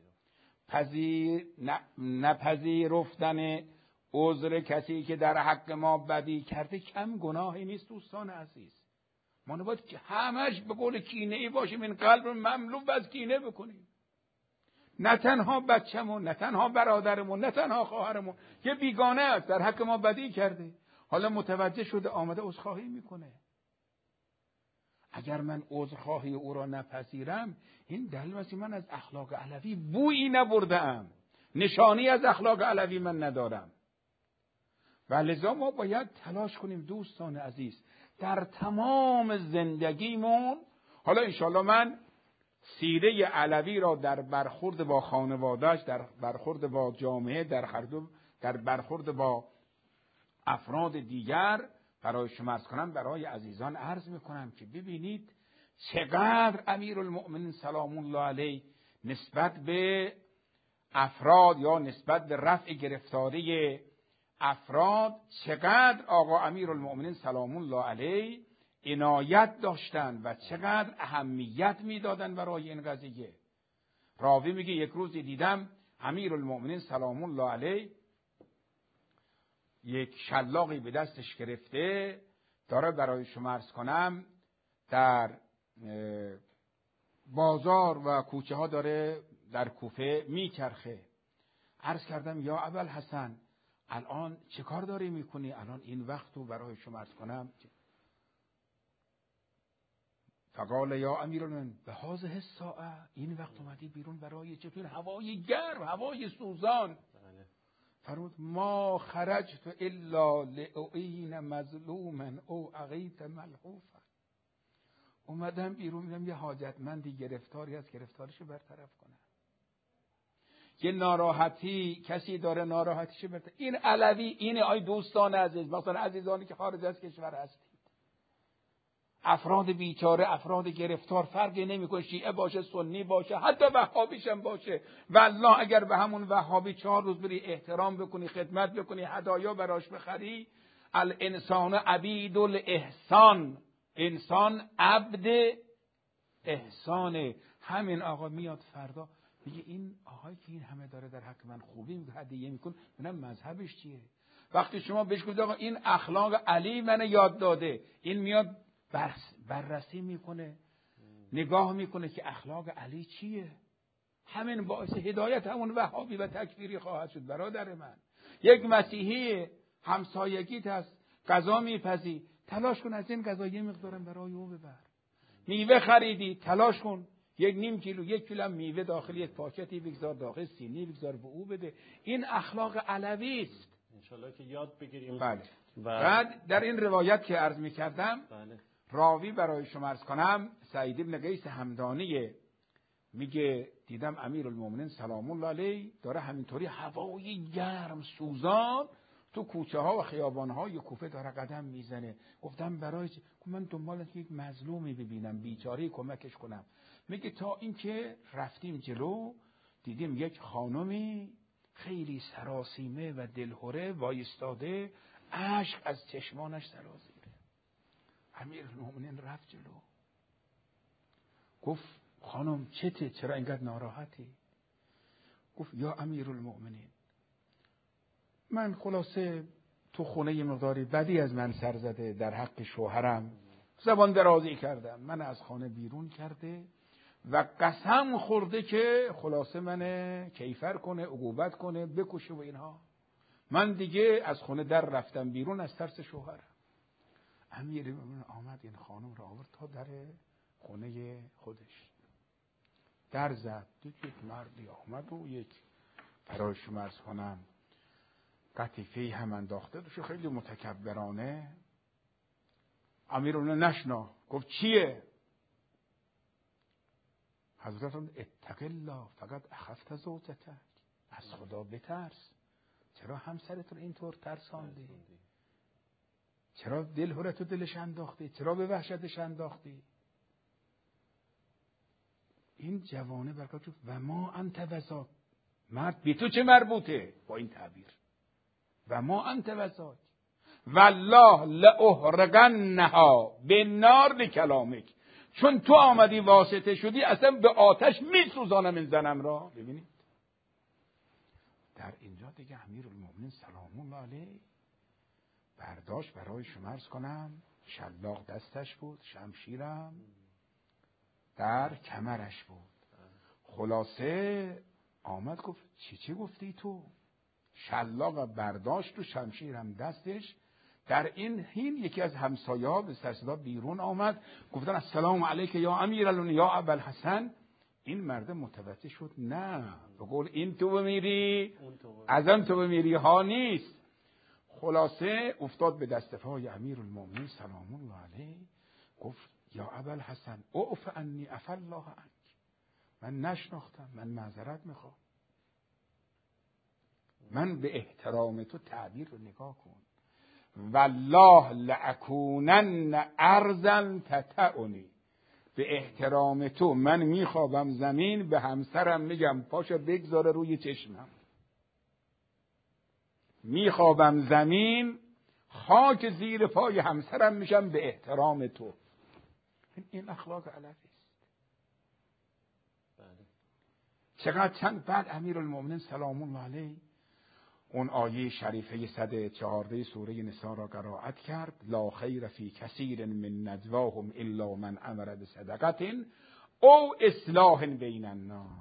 نپذیرفتن عذر کسی که در حق ما بدی کرده کم گناهی نیست دوستان عزیز. ما نباید که همش به قول کینه‌ای باشیم، این قلب رو مملو از کینه بکنیم. نه تنها بچه‌مون، نه تنها برادرمون، نه تنها خواهرمون که بیگانه است در حق ما بدی کرده، حالا متوجه شده آمده عذرخواهی میکنه. اگر من عذرخواهی او را نپذیرم، این دلیل است که من از اخلاق علوی بویی نبرده‌ام، نشانی از اخلاق علوی من ندارم. و لذا ما باید تلاش کنیم دوستان عزیز در تمام زندگیمون. حالا انشالله من سیره علوی را در برخورد با خانواده‌اش، در برخورد با جامعه، در برخورد با افراد دیگر برای شما عرض کنم، برای عزیزان عرض میکنم که ببینید چقدر امیرالمؤمنین سلام الله علیه نسبت به افراد یا نسبت به رفع گرفتاری افراد، چقدر آقا امیرالمؤمنین سلام الله علیه عنایت داشتن و چقدر اهمیت میدادن برای این قضیه. راوی میگه یک روزی دیدم امیرالمؤمنین سلام الله علیه یک شلاقی به دستش گرفته داره برای شما عرض کنم در بازار و کوچه ها داره در کوفه میچرخه. عرض کردم یا ابوالحسن الان چه کار داری میکنی؟ الان این وقت رو برای شما عرض کنم. فقال یا امیرالمؤمنین به هذه الساعه، این وقت اومدی بیرون برای چطور؟ هوای گرم، هوای سوزان. فرمود ما خرجت الا لأعین مظلوما او اغیث ملهوفا. اومدم بیرون میگم یه حاجتمندی گرفتاری از گرفتارشو برطرف کنم، یه ناراحتی کسی داره ناراحتیشو برطرف. این علوی اینه. آی دوستان عزیز، مثلا عزیزانی که خارج از کشور هستید، افراد بیچاره، افراد گرفتار، فرقی نمیکنه شیعه باشه، سنی باشه، حتی وهابیش هم باشه. والله اگر به همون وهابی 4 روز بری احترام بکنی، خدمت بکنی، هدایا براش بخری، الانسان عبید الاحسان، انسان عبد احسانه. همین آقا میاد فردا میگه این آقایی که این همه داره در حق من خوبی میگه، هدیه میکنه، ببینم مذهبش چیه. وقتی شما بهش گفتید آقا این اخلاق علی من یاد داده، این میاد بررسی میکنه، نگاه میکنه که اخلاق علی چیه. همین باعث هدایت همون وهابی و تکفیری خواهد شد. برادر من، یک مسیحی همسایگیت هست، غذا میپزی، تلاش کن از این غذا یه مقدارم برای او ببر. میوه خریدی، تلاش کن 1.5 کیلو 1 کیلو هم میوه داخل یک پاکتی بگذار، داخل سینی بگذار، به او بده. این اخلاق علوی است. انشالله که یاد بگیریم. بله. بعد در این روایت که عرض میکردم، راوی برای شما عرض کنم سعید بن قیس همدانی میگه دیدم امیرالمؤمنین سلام الله علیه داره همینطوری هوای گرم سوزان تو کوچه ها و خیابان های کوفه داره قدم میزنه. گفتم برای چی؟ من دنبال یک مظلومی ببینم، بیچاره، کمکش کنم. میگه تا اینکه رفتیم جلو دیدیم یک خانمی خیلی سراسیمه و دلهره وایستاده، اشک از چشمانش سرازیره. امیرالمؤمنین رفت جلو، گفت خانم چته؟ چرا اینقدر ناراحتی؟ گفت یا امیرالمؤمنین من خلاصه تو خونه یه مقداری بدی از من سر زده در حق شوهرم، زبان درازی کردم، من از خانه بیرون کرده و قسم خورده که خلاصه من کیفر کنه، عقوبت کنه، بکشه و اینها. من دیگه از خونه در رفتم بیرون از ترس شوهرم. امیرالمؤمنین آمد این خانم را آورد تا در خونه خودش، در زد. دید یک مردی آمد و یک برای شما عرض کنم قطیفه‌ای هم انداخته دوش، خیلی متکبرانه. امیرالمؤمنین نشنا، گفت چیه؟ حضرت اتق الله فقط اخفت زوجتک، از خدا بترس، چرا همسرت رو اینطور ترساندی؟ چرا دلهرت رو دلش انداختی؟ چرا به وحشتش انداختی؟ این جوانه برکات شد و ما انت وزاک، مرد بی تو چه مربوطه با این تعبیر؟ و ما انت وزاک والله لاحرقنها بالنار لکلامک، چون تو آمدی واسطه شدی اصلا به آتش میسوزانم این زنم را. ببینید در اینجا دیگه امیرالمومنین سلام الله علیه برداشت برای شما عرض کنم، شلاق دستش بود، شمشیرم در کمرش بود. خلاصه آمد گفت چی گفتی تو؟ شلاق برداشت و شمشیرم دستش. در این حین یکی از همسایه‌ها به سر صدا بیرون آمد، گفتن السلام علیک یا امیرالمومنین یا ابوالحسن. این مرد متوجه شد نه، به قول این تو بمیری از آن تو بمیری ها نیست. خلاصه افتاد به دست پای امیرالمومنین سلام الله علیه، گفت یا ابوالحسن اعف عنی عفا الله عنک، من نشناختم، من معذرت میخوام، من به احترام تو تعبیر رو نگاه کن. والله لأکونن ارضا تطعنی، به احترام تو من میخوابم زمین، به همسرم میگم پاشو بگذاره روی چشمم، میخوابم زمین، خاک زیر پای همسرم میشم به احترام تو. این اخلاق علوی است. چقدر چند بعد امیرالمومنین سلام الله علیه اون آیه شریفه 114 سوره نساء را قرائت کرد، لا خیر فی کثیر من نجواهم الا من امر بصدقه او اصلاح بین الناس.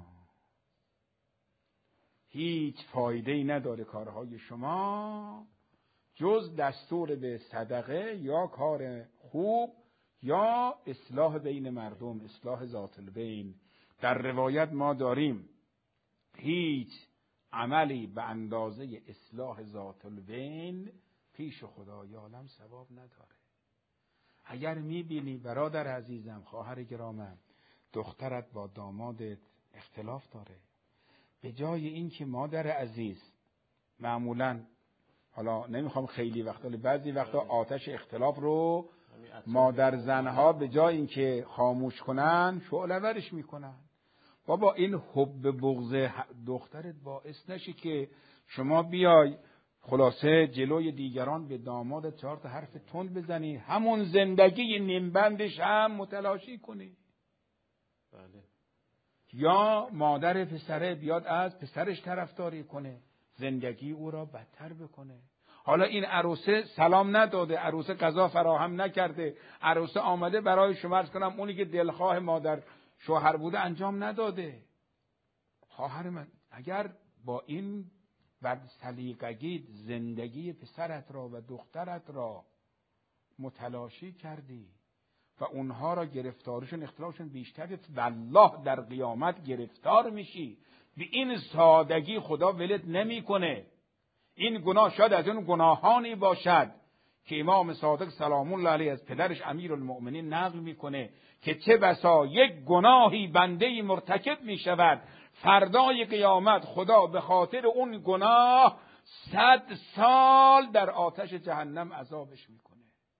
هیچ فایده‌ای نداره کارهای شما جز دستور به صدقه یا کار خوب یا اصلاح بین مردم، اصلاح ذات البین. در روایت ما داریم هیچ عملی به اندازه اصلاح ذات البین پیش خدای عالم ثواب نداره. اگر میبینی برادر عزیزم، خواهر گرامم، دخترت با دامادت اختلاف داره، به جای اینکه مادر عزیز، معمولا حالا نمیخوام خیلی وقت، ولی بعضی وقتا آتش اختلاف رو مادر زنها به جای اینکه خاموش کنن شعله‌ورش میکنن. بابا این حب بغض دخترت باعث نشه که شما بیای خلاصه جلوی دیگران به داماد 4 تا حرف تند بزنی، همون زندگی نیمبندش هم متلاشی کنی. بله. یا مادر پسره بیاد از پسرش طرفداری کنه، زندگی او را بدتر بکنه. حالا این عروسه سلام نداده، عروسه غذا فراهم نکرده، عروسه آمده برای شما عرض کنم اونی که دلخواه مادر شوهر بوده انجام نداده. خواهر من، اگر با این بد سلیقگی زندگی پسرت را و دخترت را متلاشی کردی و اونها را گرفتارشون اختلافشون بیشتر، والله در قیامت گرفتار میشی. به این سادگی خدا ولت نمیکنه. این گناه شاید از اون گناهانی باشد که امام صادق سلام الله علیه از پدرش امیرالمؤمنین نقل میکنه که چه بسا یک گناهی بنده‌ای مرتکب میشود، فردای قیامت خدا به خاطر اون گناه 100 سال در آتش جهنم عذابش میکنه.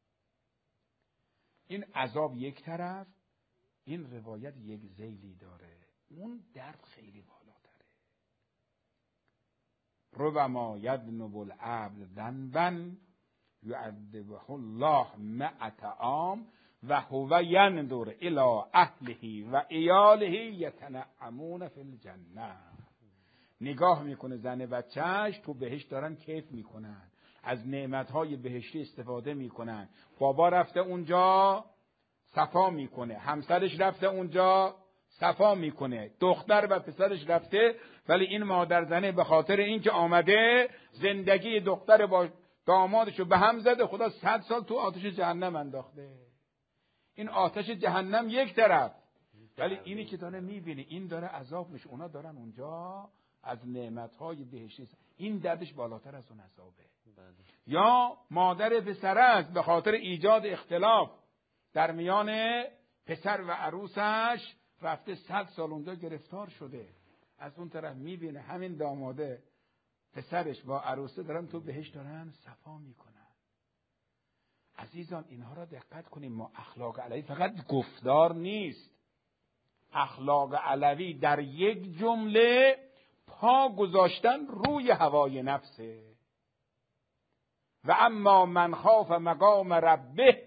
این عذاب یک طرف، این روایت یک ذیلی داره، اون درد خیلی بالاتره. ربما یذنب العبد ذنبا یعذبه الله مع طعام و هو ينظر الى اهله و عیاله یتنعمون فی الجنه. نگاه میکنه زن بچهش تو بهشت دارن کیف میکنن، از نعمتهای بهشتی استفاده میکنن، بابا رفته اونجا صفا میکنه، همسرش رفته اونجا صفا میکنه، دختر و پسرش رفته، ولی این مادر زنه به خاطر اینکه آمده زندگی دختر با دامادشو به هم زده، خدا 100 سال تو آتش جهنم انداخته. این آتش جهنم یک طرف، ولی اینی که داره میبینی این داره عذاب میشه، اونا دارن اونجا از نعمتهای بهشتی، این دردش بالاتر از اون عذابه. یا مادر پسر است به خاطر ایجاد اختلاف در میان پسر و عروسش رفته 100 سال اونجا گرفتار شده، از اون طرف میبینه همین داماده پسرش با عروسه دارن تو بهشت دارن صفا میکنن. عزیزان اینها را دقت کنیم. ما اخلاق علوی فقط گفتار نیست، اخلاق علوی در یک جمله پا گذاشتن روی هوای نفسه. و اما من خاف مقام ربه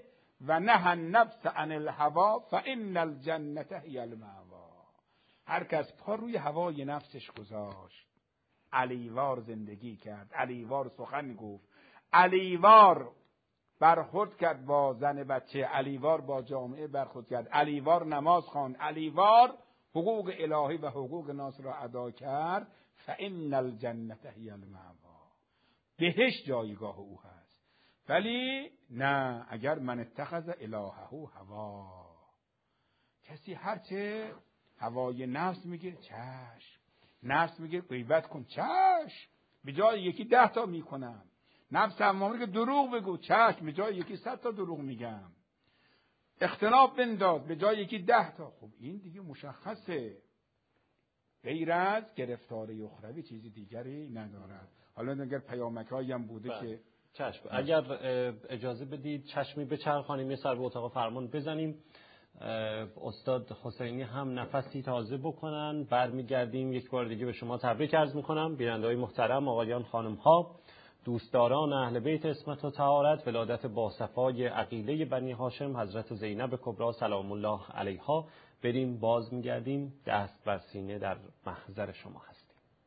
و نهى النفس عن الهوا فان الجنة هی المأوا. هر کس پا روی هوای نفسش گذاشت، علیوار زندگی کرد، علیوار سخن گفت، علیوار برخورد کرد با زن بچه، علیوار با جامعه برخورد کرد، علیوار نماز خواند، علیوار حقوق الهی و حقوق ناس را ادا کرد، فان الجنة هی المأوا. بهشت جایگاه او هست. ولی نه، اگر من اتخذ الهه هوا، کسی هرچه هوای نفس میگه چشم، نفس میگه غیبت کن چشم، به جای یکی 10 تا میکنم. نفس هم میگه دروغ بگو چشم، به جای یکی 100 تا دروغ میگم. اختلاف بنداز، به جای یکی 10 تا. خب این دیگه مشخصه، غیر از گرفتاری اخروی چیزی دیگری ندارد. حالا اگر پیامک‌هایی هم بوده که چشم، اگر اجازه بدید چشمی به چرخانیم، یه سر به اتاق فرمان بزنیم، استاد حسینی هم نفسی تازه بکنن، برمیگردیم. یک بار دیگه به شما تبریک عرض میکنم، بیننده‌های محترم، آقایان، خانم‌ها، دوستداران اهل بیت عصمت و طهارت، ولادت باصفای عقیله بنی هاشم حضرت زینب کبری سلام الله علیها. بریم، باز میگردیم، دست بر سینه در محضر شما هستیم.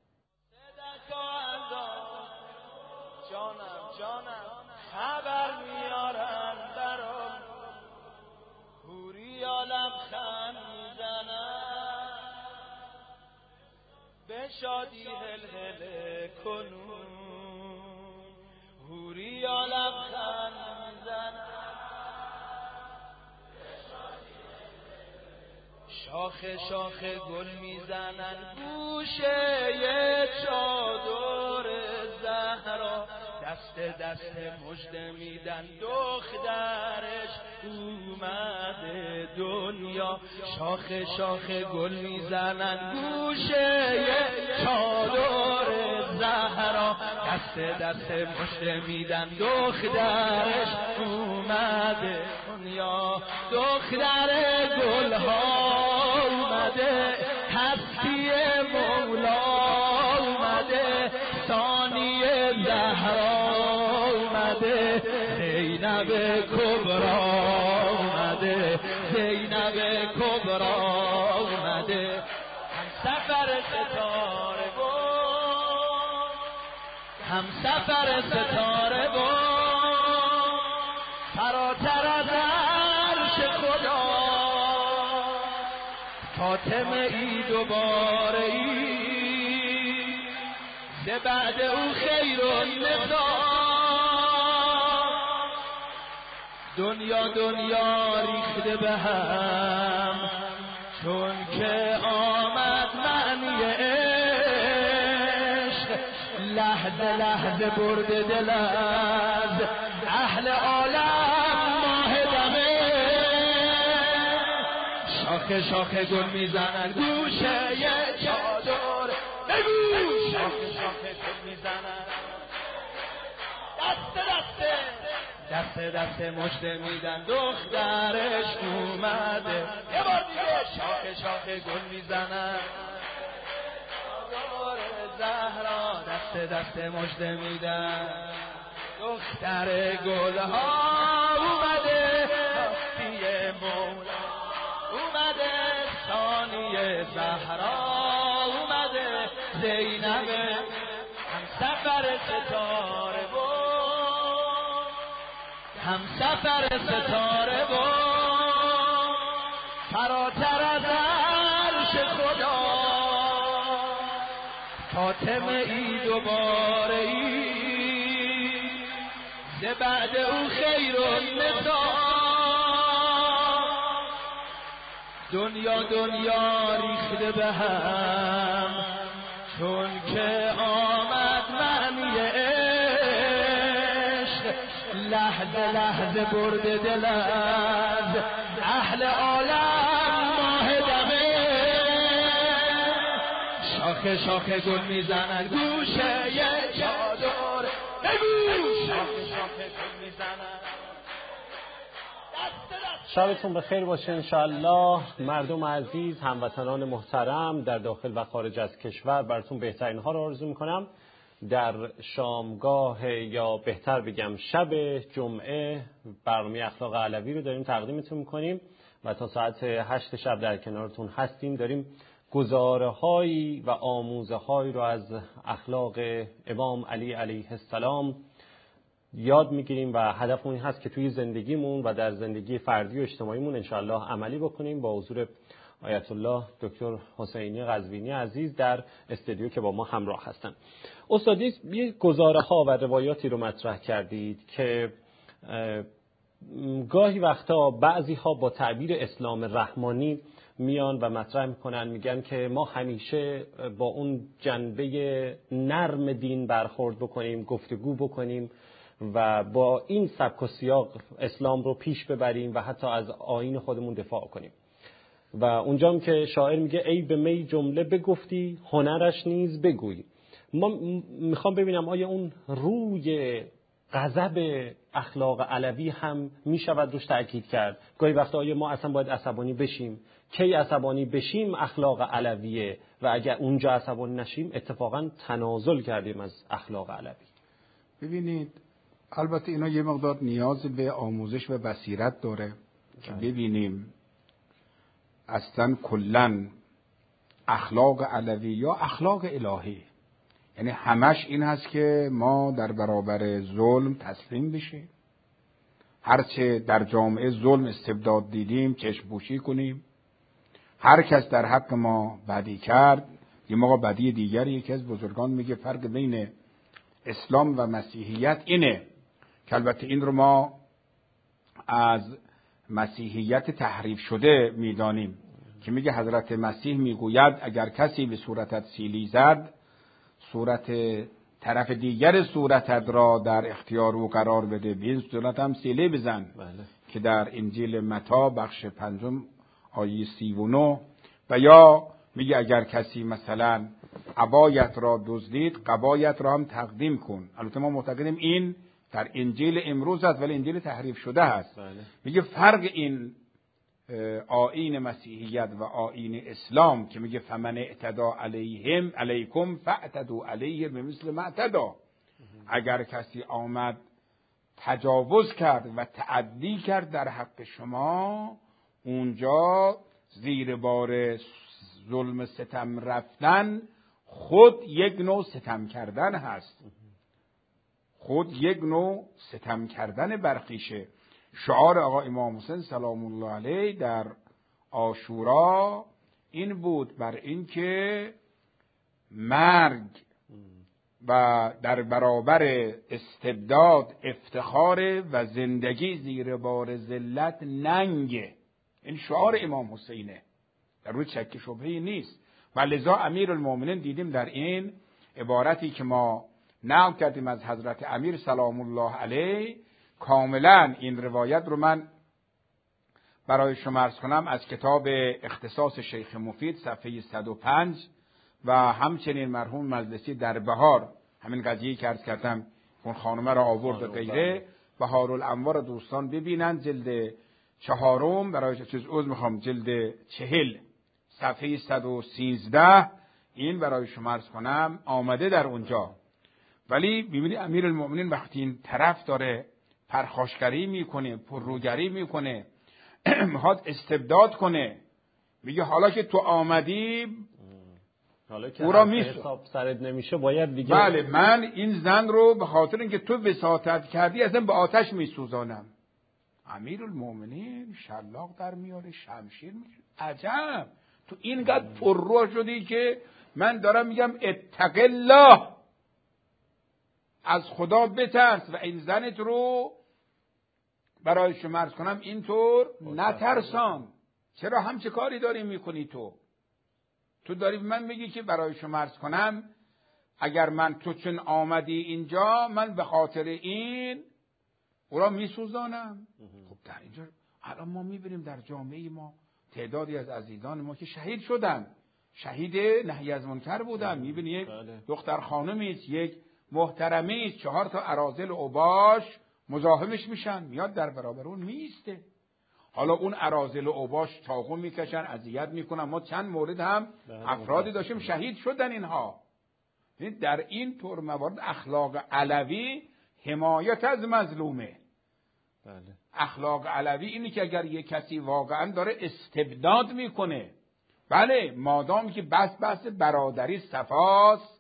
جانم خبر میارن برام، هوریا لبخند میزنن، به شادی هلهله کنون، هوریا لبخند میزنن، شاخه شاخه گل میزنن، گوشه یه چادر زهرا، دست دست مژده میدن دخترش اومده دنیا. شاخه شاخه گل میزنن، گوشه یه چادر زهرا، دست دست مژده میدن دخترش اومده دنیا. دختر گلها اومده، هستی مولا اومده، ثانی زهرا اومده، زینب کبری اومده، زینب کبری اومده. همسفر ستاره بود، همسفر ستاره بود، فراتر از عرش خدا، فاطمه ای دوباره ای، ز بعد او خیر النساء. دنیا دنیا ریخته به هم، چون که آمد معنی عشق، لحظه لحظه برده دل از اهل عالم ماه دمه. شاخه شاخه گل میزنن، گوشه یه چادر بگو، شاخه شاخه گل میزنن، دست دسته دست دست مژده میدن دخترش اومده. یه بار دیگه شاخه شاخه گل میزنن، چادر زهرا، دست دست مژده میدن دختر گلها اومده، هستی مولا اومده، ثانی زهرا اومده، زینب همسفر ستاره بود، همسفر ستاره بود، فراتر از عرش خدا، فاطمه ای دوباره ای، ز بعد او خیر النساء. دنیا دنیا ریخته به هم، چون که آمد معنی عشق، لحظه لحظه برده دل از اهل عالم ماه دمه. شاخه شاخه گل میزنن، گوشه یه چادر بگو، شاخه شاخه گل میزنن. شبتون بخیر باشه انشاءالله. مردم عزیز، هموطنان محترم در داخل و خارج از کشور، براتون بهترین ها رو آرزو میکنم. در شامگاه یا بهتر بگم شب جمعه برنامه اخلاق علوی رو داریم تقدیمتون میکنیم و تا ساعت 8 شب در کنارتون هستیم. داریم گزاره‌هایی و آموزه‌هایی رو از اخلاق امام علی علیه السلام یاد میگیریم و هدفمون این هست که توی زندگیمون و در زندگی فردی و اجتماعیمون انشاءالله عملی بکنیم. با حضور آیت الله دکتر حسینی قزوینی عزیز در استودیو که با ما همراه هستن. استادی یه گزاره‌ها و روایاتی رو مطرح کردید که گاهی وقتا بعضی‌ها با تعبیر اسلام رحمانی میان و مطرح میکنن، میگن که ما همیشه با اون جنبه نرم دین برخورد بکنیم، گفتگو بکنیم و با این سبک و سیاق اسلام رو پیش ببریم و حتی از آیین خودمون دفاع کنیم. و اونجام که شاعر میگه ای به می جمله بگفتی هنرش نیز بگوی. ما میخوام ببینم آیا اون روی غضب اخلاق علوی هم میشود روش تأکید کرد؟ گاهی وقتا آیا ما اصلا باید عصبانی بشیم؟ کی عصبانی بشیم اخلاق علویه و اگر اونجا عصبانی نشیم اتفاقا تنازل کردیم از اخلاق علوی. ببینید البته اینا یه مقدار نیاز به آموزش و بصیرت داره که ببینیم اصلا کلن اخلاق علوی یا اخلاق الهی یعنی همش این هست که ما در برابر ظلم تسلیم بشیم، هرچه در جامعه ظلم استبداد دیدیم چشم‌پوشی کنیم، هر کس در حق ما بدی کرد یه موقع بدی دیگری. یکی از بزرگان میگه فرق بین اسلام و مسیحیت اینه که البته این رو ما از مسیحیت تحریف شده میدانیم که میگه حضرت مسیح میگوید اگر کسی به صورتت سیلی زد صورت طرف دیگر صورتت را در اختیار او قرار بده، به این صورت هم سیلی بزن. بله. که در انجیل متی بخش 5 آیه 39. و یا میگه اگر کسی مثلا عبایت را دزدید قبایت را هم تقدیم کن. البته ما معتقدیم این در انجیل امروز است ولی انجیل تحریف شده است. بله. میگه فرق این آیین مسیحیت و آیین اسلام که میگه فمن اعتدا علیهم علیکم فاعتدوا علیه بمثل ما اعتدا. اگر کسی آمد تجاوز کرد و تعدی کرد در حق شما، اونجا زیر بار ظلم ستم رفتن خود یک نوع ستم کردن هست، خود یک نوع ستم کردن برخیشه. شعار آقا امام حسین سلام الله علیه در عاشورا این بود، بر این که مرگ و در برابر استبداد افتخار و زندگی زیر بار ذلت ننگه. این شعار امام حسینه، در روی شک شبهه‌ای نیست. و لذا امیرالمومنین دیدیم در این عبارتی که ما نقل کردیم از حضرت امیر سلام الله علیه، کاملا این روایت رو من برای شما عرض کنم از کتاب اختصاص شیخ مفید صفحه 105 و همچنین مرحوم مجلسی در بهار همین قضیه که عرض کردم اون خانومه را آورد و غیره. بهارالانوار دوستان ببینن جلد 4 برای جلد 40 صفحه 113 این برای شما عرض کنم آمده در اونجا. ولی ببینید امیرالمومنین وقتی این طرف داره پرخاشگری میکنه، پرروگری میکنه، میخواد استبداد کنه، میگه حالا که تو آمدی حالا که او را حساب سرت نمیشه باید دیگه. بله من این زن رو به خاطر اینکه تو وساطت کردی اصلا به آتش میسوزانم. امیرالمومنین شلاق در میاره، شمشیر میشه. عجب تو اینقدر پررو شدی که من دارم میگم اتق الله، از خدا بترس و این زنت رو برای شما عرض کنم اینطور نترسان. چرا همچه کاری داری میکنی؟ تو داری من میگی که برای شما عرض کنم اگر من تو چون آمدی اینجا من به خاطر این او را میسوزانم. خب در اینجا الان ما میبینیم در جامعه ما تعدادی از عزیزان ما که شهید شدن، شهید نهی از منکر بودن. میبینی یک دختر خانمی است، یک محترمی است، 4 تا اراذل اوباش مزاحمش میشن، میاد در برابر اون میسته. حالا اون اراذل اوباش چاقو میکشن، اذیت میکنن. ما چند مورد هم افرادی داشتیم شهید شدن اینها. در این طور موارد اخلاق علوی حمایت از مظلومه. بله. اخلاق علوی اینه که اگر یک کسی واقعا داره استبداد میکنه، بله مادام که بحث برادری صفاست،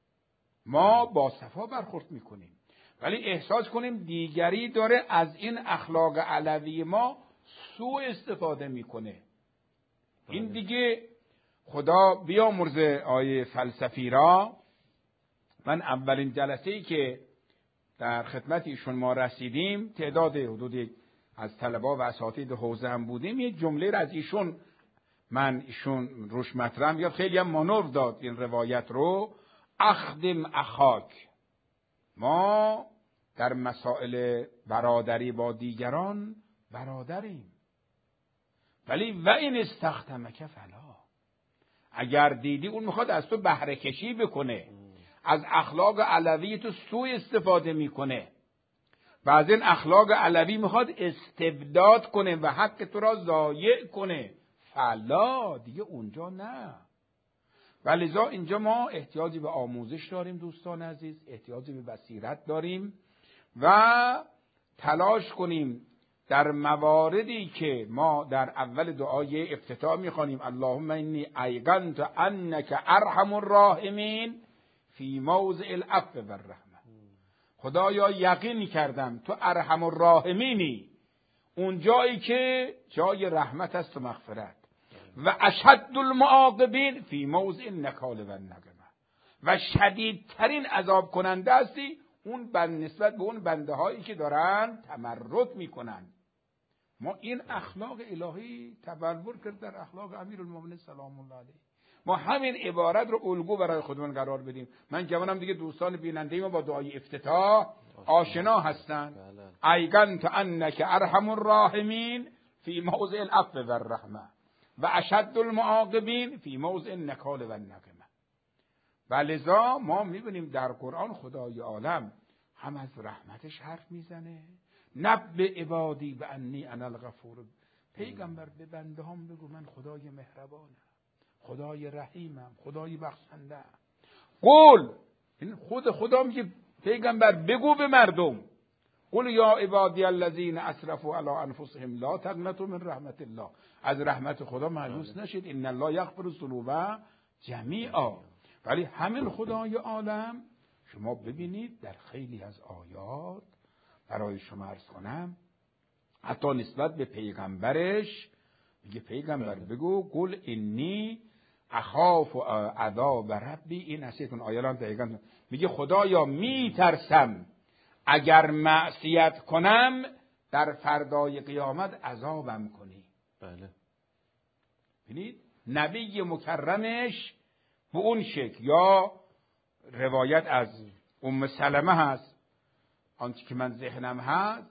ما با صفا برخورد میکنیم، ولی احساس کنیم دیگری داره از این اخلاق علوی ما سوء استفاده میکنه. این دیگه خدا بیامرزه آیه فلسفی را. من اولین جلسه‌ای که در خدمت ایشون ما رسیدیم، تعداد حدودی از طلبا و اساتید حوزه هم بودیم، یک جمله را از ایشون روش مطرح یاد، خیلی هم مانور داد این روایت رو. اخدم اخاک، ما در مسائل برادری با دیگران برادریم، ولی و این استخدمک فلا، اگر دیدی اون میخواد از تو بهره کشی بکنه، از اخلاق علوی تو سوء استفاده میکنه و از این اخلاق علوی میخواد استبداد کنه و حق تو را ضایع کنه، فلا، دیگه اونجا نه. ولذا اینجا ما احتیاجی به آموزش داریم دوستان عزیز، احتیاجی به بصیرت داریم و تلاش کنیم در مواردی که ما در اول دعای افتتاح میخوانیم اللهم انی ایقنت انک ارحم الراحمین فی موضع العفو والرحمه، خدایا یقین کردم تو ارحم الراحمینی، اون جایی که جای رحمت است و مغفرت، و اشد المعاقبین فی موضع النکال و النقمه، و شدیدترین عذاب کننده هستی اون نسبت به اون بنده هایی که دارن تمرد میکنن. ما این اخلاق الهی تبلور کرد در اخلاق امیرالمومنین سلام الله علیه. ما همین عبارت رو الگو برای خودمون قرار بدیم. من جوانم دیگه دوستان بیننده ما با دعای افتتاح آشنا هستن. ایقنت انک ارحم الراحمین فی موضع العفو والرحمه و اشد المعاقبین فی موضع النکال و النقمه. و لذا ما میبینیم در قرآن خدای عالم هم از رحمتش حرف میزنه، نبئ عبادی بانی انا الغفور، پیغمبر به بنده هم بگو من خدای مهربانم، خدای رحیمم، خدای بخشنده. قول، این خدا میگه پیغمبر بگو به مردم، قل یا عبادی الذین اسرفوا علی انفسهم لا تقنطوا من رحمت الله، از رحمت خدا مایوس نشید، ان الله یغفر الذنوب جمیعا. ولی همین خدای عالم شما ببینید در خیلی از آیات برای شما عرض کنم، حتی نسبت به پیغمبرش میگه پیغمبر بگو قل انی اخاف عذاب ربی، این نصیحتون آیه را دقیقاً میگه خدایا میترسم اگر معصیت کنم در فردای قیامت عذابم کنی. بله. ببینید نبی مکرمش به اون شکل. یا روایت از ام سلمه هست، آنچه که من ذهنم هست،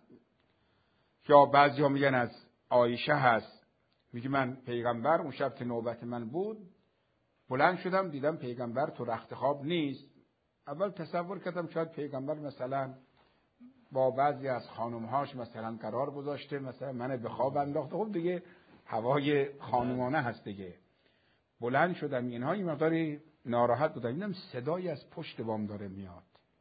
یا بعضی ها میگن از عایشه هست، میگه من پیغمبر اون شب که نوبت من بود بلند شدم دیدم پیغمبر تو رخت خواب نیست. اول تصور کردم شاید پیغمبر مثلا با بعضی از خانمهاش مثلا قرار گذاشته، مثلا من به خواب انداخته. خب دیگه هوای خانمانه هست دیگه. بلند شدم، اینها این مقداری ناراحت بودم، دیدم صدایی از پشت بام داره میاد.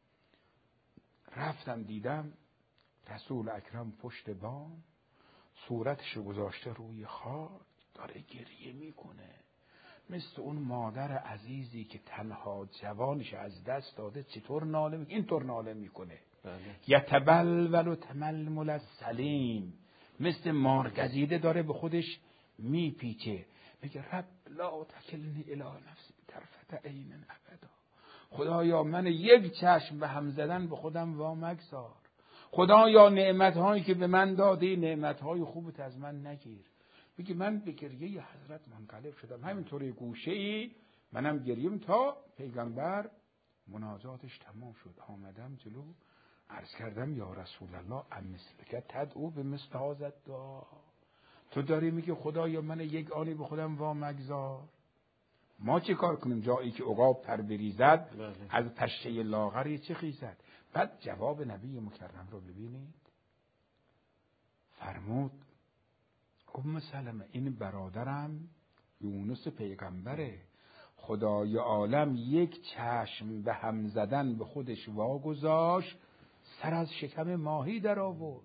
رفتم دیدم رسول اکرم پشت بام صورتشو گذاشته روی خاک داره گریه میکنه، مثل اون مادر عزیزی که تنها جوانش از دست داده چطور ناله میکنه، اینطور ناله میکنه. یتبلول تململ السلیم، مثل مارگزیده داره به خودش میپیچه، میگه رب لا تکلنی الی نفسی طرفت عین ابدا، خدایا من یک چشم به هم زدن به خودم وا مگذار، خدایا نعمت‌هایی که به من دادی نعمت‌های خوبت از من نگیر. میگه من به گریه حضرت منقلب شدم، همینطوری گوشه‌ای منم گریم تا پیغمبر مناجاتش تمام شد. آمدم جلو عرض کردم یا رسول الله امثلک تدعو به مثل هذا الدعا، تو داری میگه خدایا من یک آنی به خودم وا مگذار. ما چه کار کنیم جایی که عقاب پر بریزد از پشه لاغری چه خیزد؟ بعد جواب نبی مکرم رو ببینید، فرمود ام سلمه این برادرم یونس پیغمبره، خدای عالم یک چشم به هم زدن به خودش واگذاشت، سر از شکم ماهی در آورد.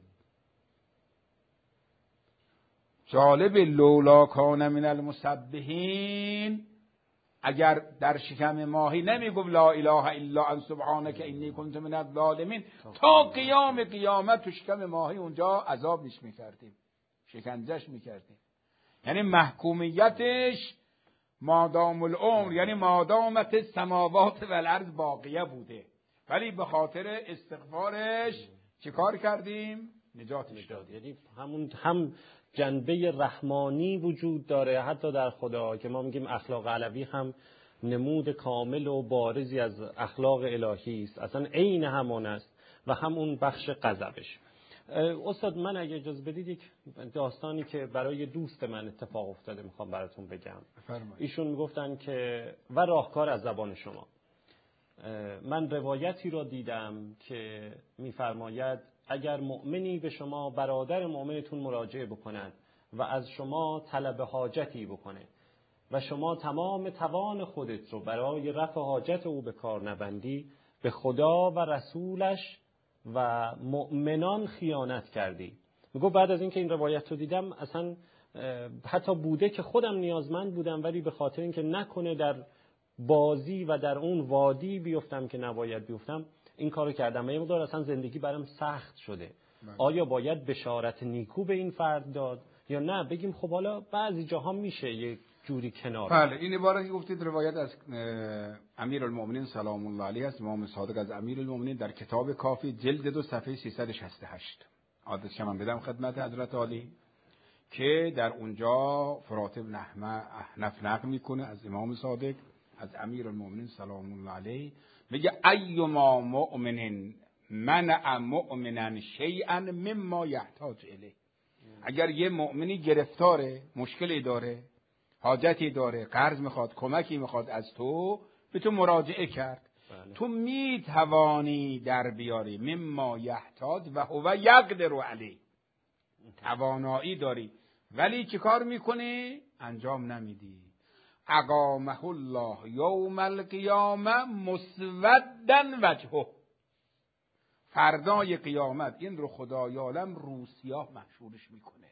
جالب، لولا کان من المسبحین، اگر در شکم ماهی نمیگفت لا اله الا انت سبحانک انی کنت من الظالمین، تا قیام قیامت تو شکم ماهی اونجا عذابش میکردیم، شکنجهش میکردیم. یعنی محکومیتش مادام العمر، یعنی مادامت السماوات و الارض باقیه بوده، ولی به خاطر استغفارش چه کار کردیم؟ نجاتش دادیم. یعنی هم جنبه رحمانی وجود داره حتی در خدا، که ما میگیم اخلاق علوی هم نمود کامل و بارزی از اخلاق الهی است، اصلا عین همان است، و هم اون بخش غضبش. استاد من اگه اجازه بدید یک داستانی که برای دوست من اتفاق افتاده میخوام براتون بگم. ایشون میگفتن که و راهکار از زبان شما. من روایتی را دیدم که میفرماید اگر مؤمنی به شما، برادر مؤمنتون مراجعه بکند و از شما طلب حاجتی بکنه و شما تمام توان خودت رو برای رفع حاجت او به کار نبندی، به خدا و رسولش و مؤمنان خیانت کردی. میگو بعد از اینکه این روایت رو دیدم اصلا حتی بوده که خودم نیازمند بودم، ولی به خاطر اینکه نکنه در بازی و در اون وادی بیفتم که نباید بیفتم، این کارو کردم و یه مقدار اصلا زندگی برام سخت شده. آیا باید بشارت نیکو به این فرد داد یا نه بگیم خب حالا بعضی جاها میشه یک جوری کنار؟ بله، این عبارتی که گفتید روایت از امیرالمؤمنین سلام الله علیه است، امام صادق از امیرالمؤمنین در کتاب کافی جلد 2 صفحه 368. عادتش من بدم خدمت حضرت عالی که در اونجا فرات بن احنف نقل میکنه از امام صادق از امیرالمؤمنین سلام الله علیه، میگه ایما مؤمن منع مؤمنا شیئا مما یحتاج الیه. اگر یه مؤمنی گرفتاره، مشکلی داره، حاجتی داره، قرض میخواد، کمکی میخواد از تو، به تو مراجعه کرد، بله. تو میتوانی در بیاری مما یحتاج و هو یقدر علیه، توانایی داری، ولی چه کار میکنی؟ انجام نمیدی. اقامه الله یوم القیامه مسودا وجهه، فردای قیامت این رو خدای عالم روسیاه محشورش میکنه.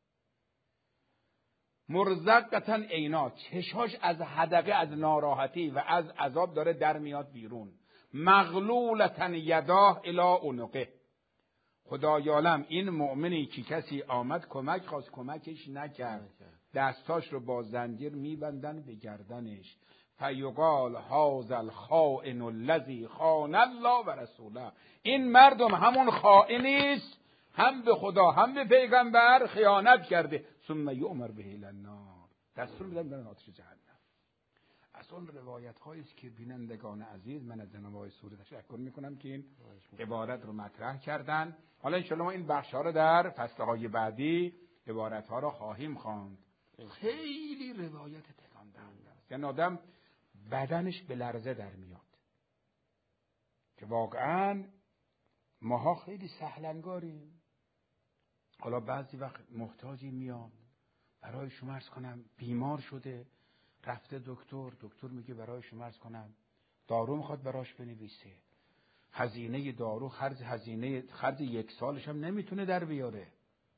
مرزقتن عینا، چشاش از حدقه، از ناراحتی و از عذاب داره در میاد بیرون. مغلولتن یداه الی عنقه، خدای عالم این مؤمنی که کسی آمد کمک خواست کمکش نکرد، دستاش رو با زنجیر میبندن به گردنش. فیقال هذا الخائن الذی خان الله و رسوله، این مردم همون خائنیست، هم به خدا هم به پیغمبر خیانت کرده. ثم یؤمر به الی النار، دستور میدن برن آتش جهنم. از اون روایت هایی است که بینندگان عزیز، من از جناب آقای سوری تشکر میکنم که این عبارت رو مطرح کردن. حالا ان شاء الله ما این بخش ها رو در فصل های بعدی عبارت ها رو خواهیم خواند. خیلی روایت تکان دهنده است، یعنی آدم بدنش به لرزه در میاد که واقعا ماها خیلی سهلنگاریم. حالا بعضی وقت محتاجی میاد، برای شما عرض کنم بیمار شده، رفته دکتر میگه برای شما عرض کنم دارو میخواد براش بنویسه، هزینه دارو خرج 1 سالش هم نمیتونه در بیاره.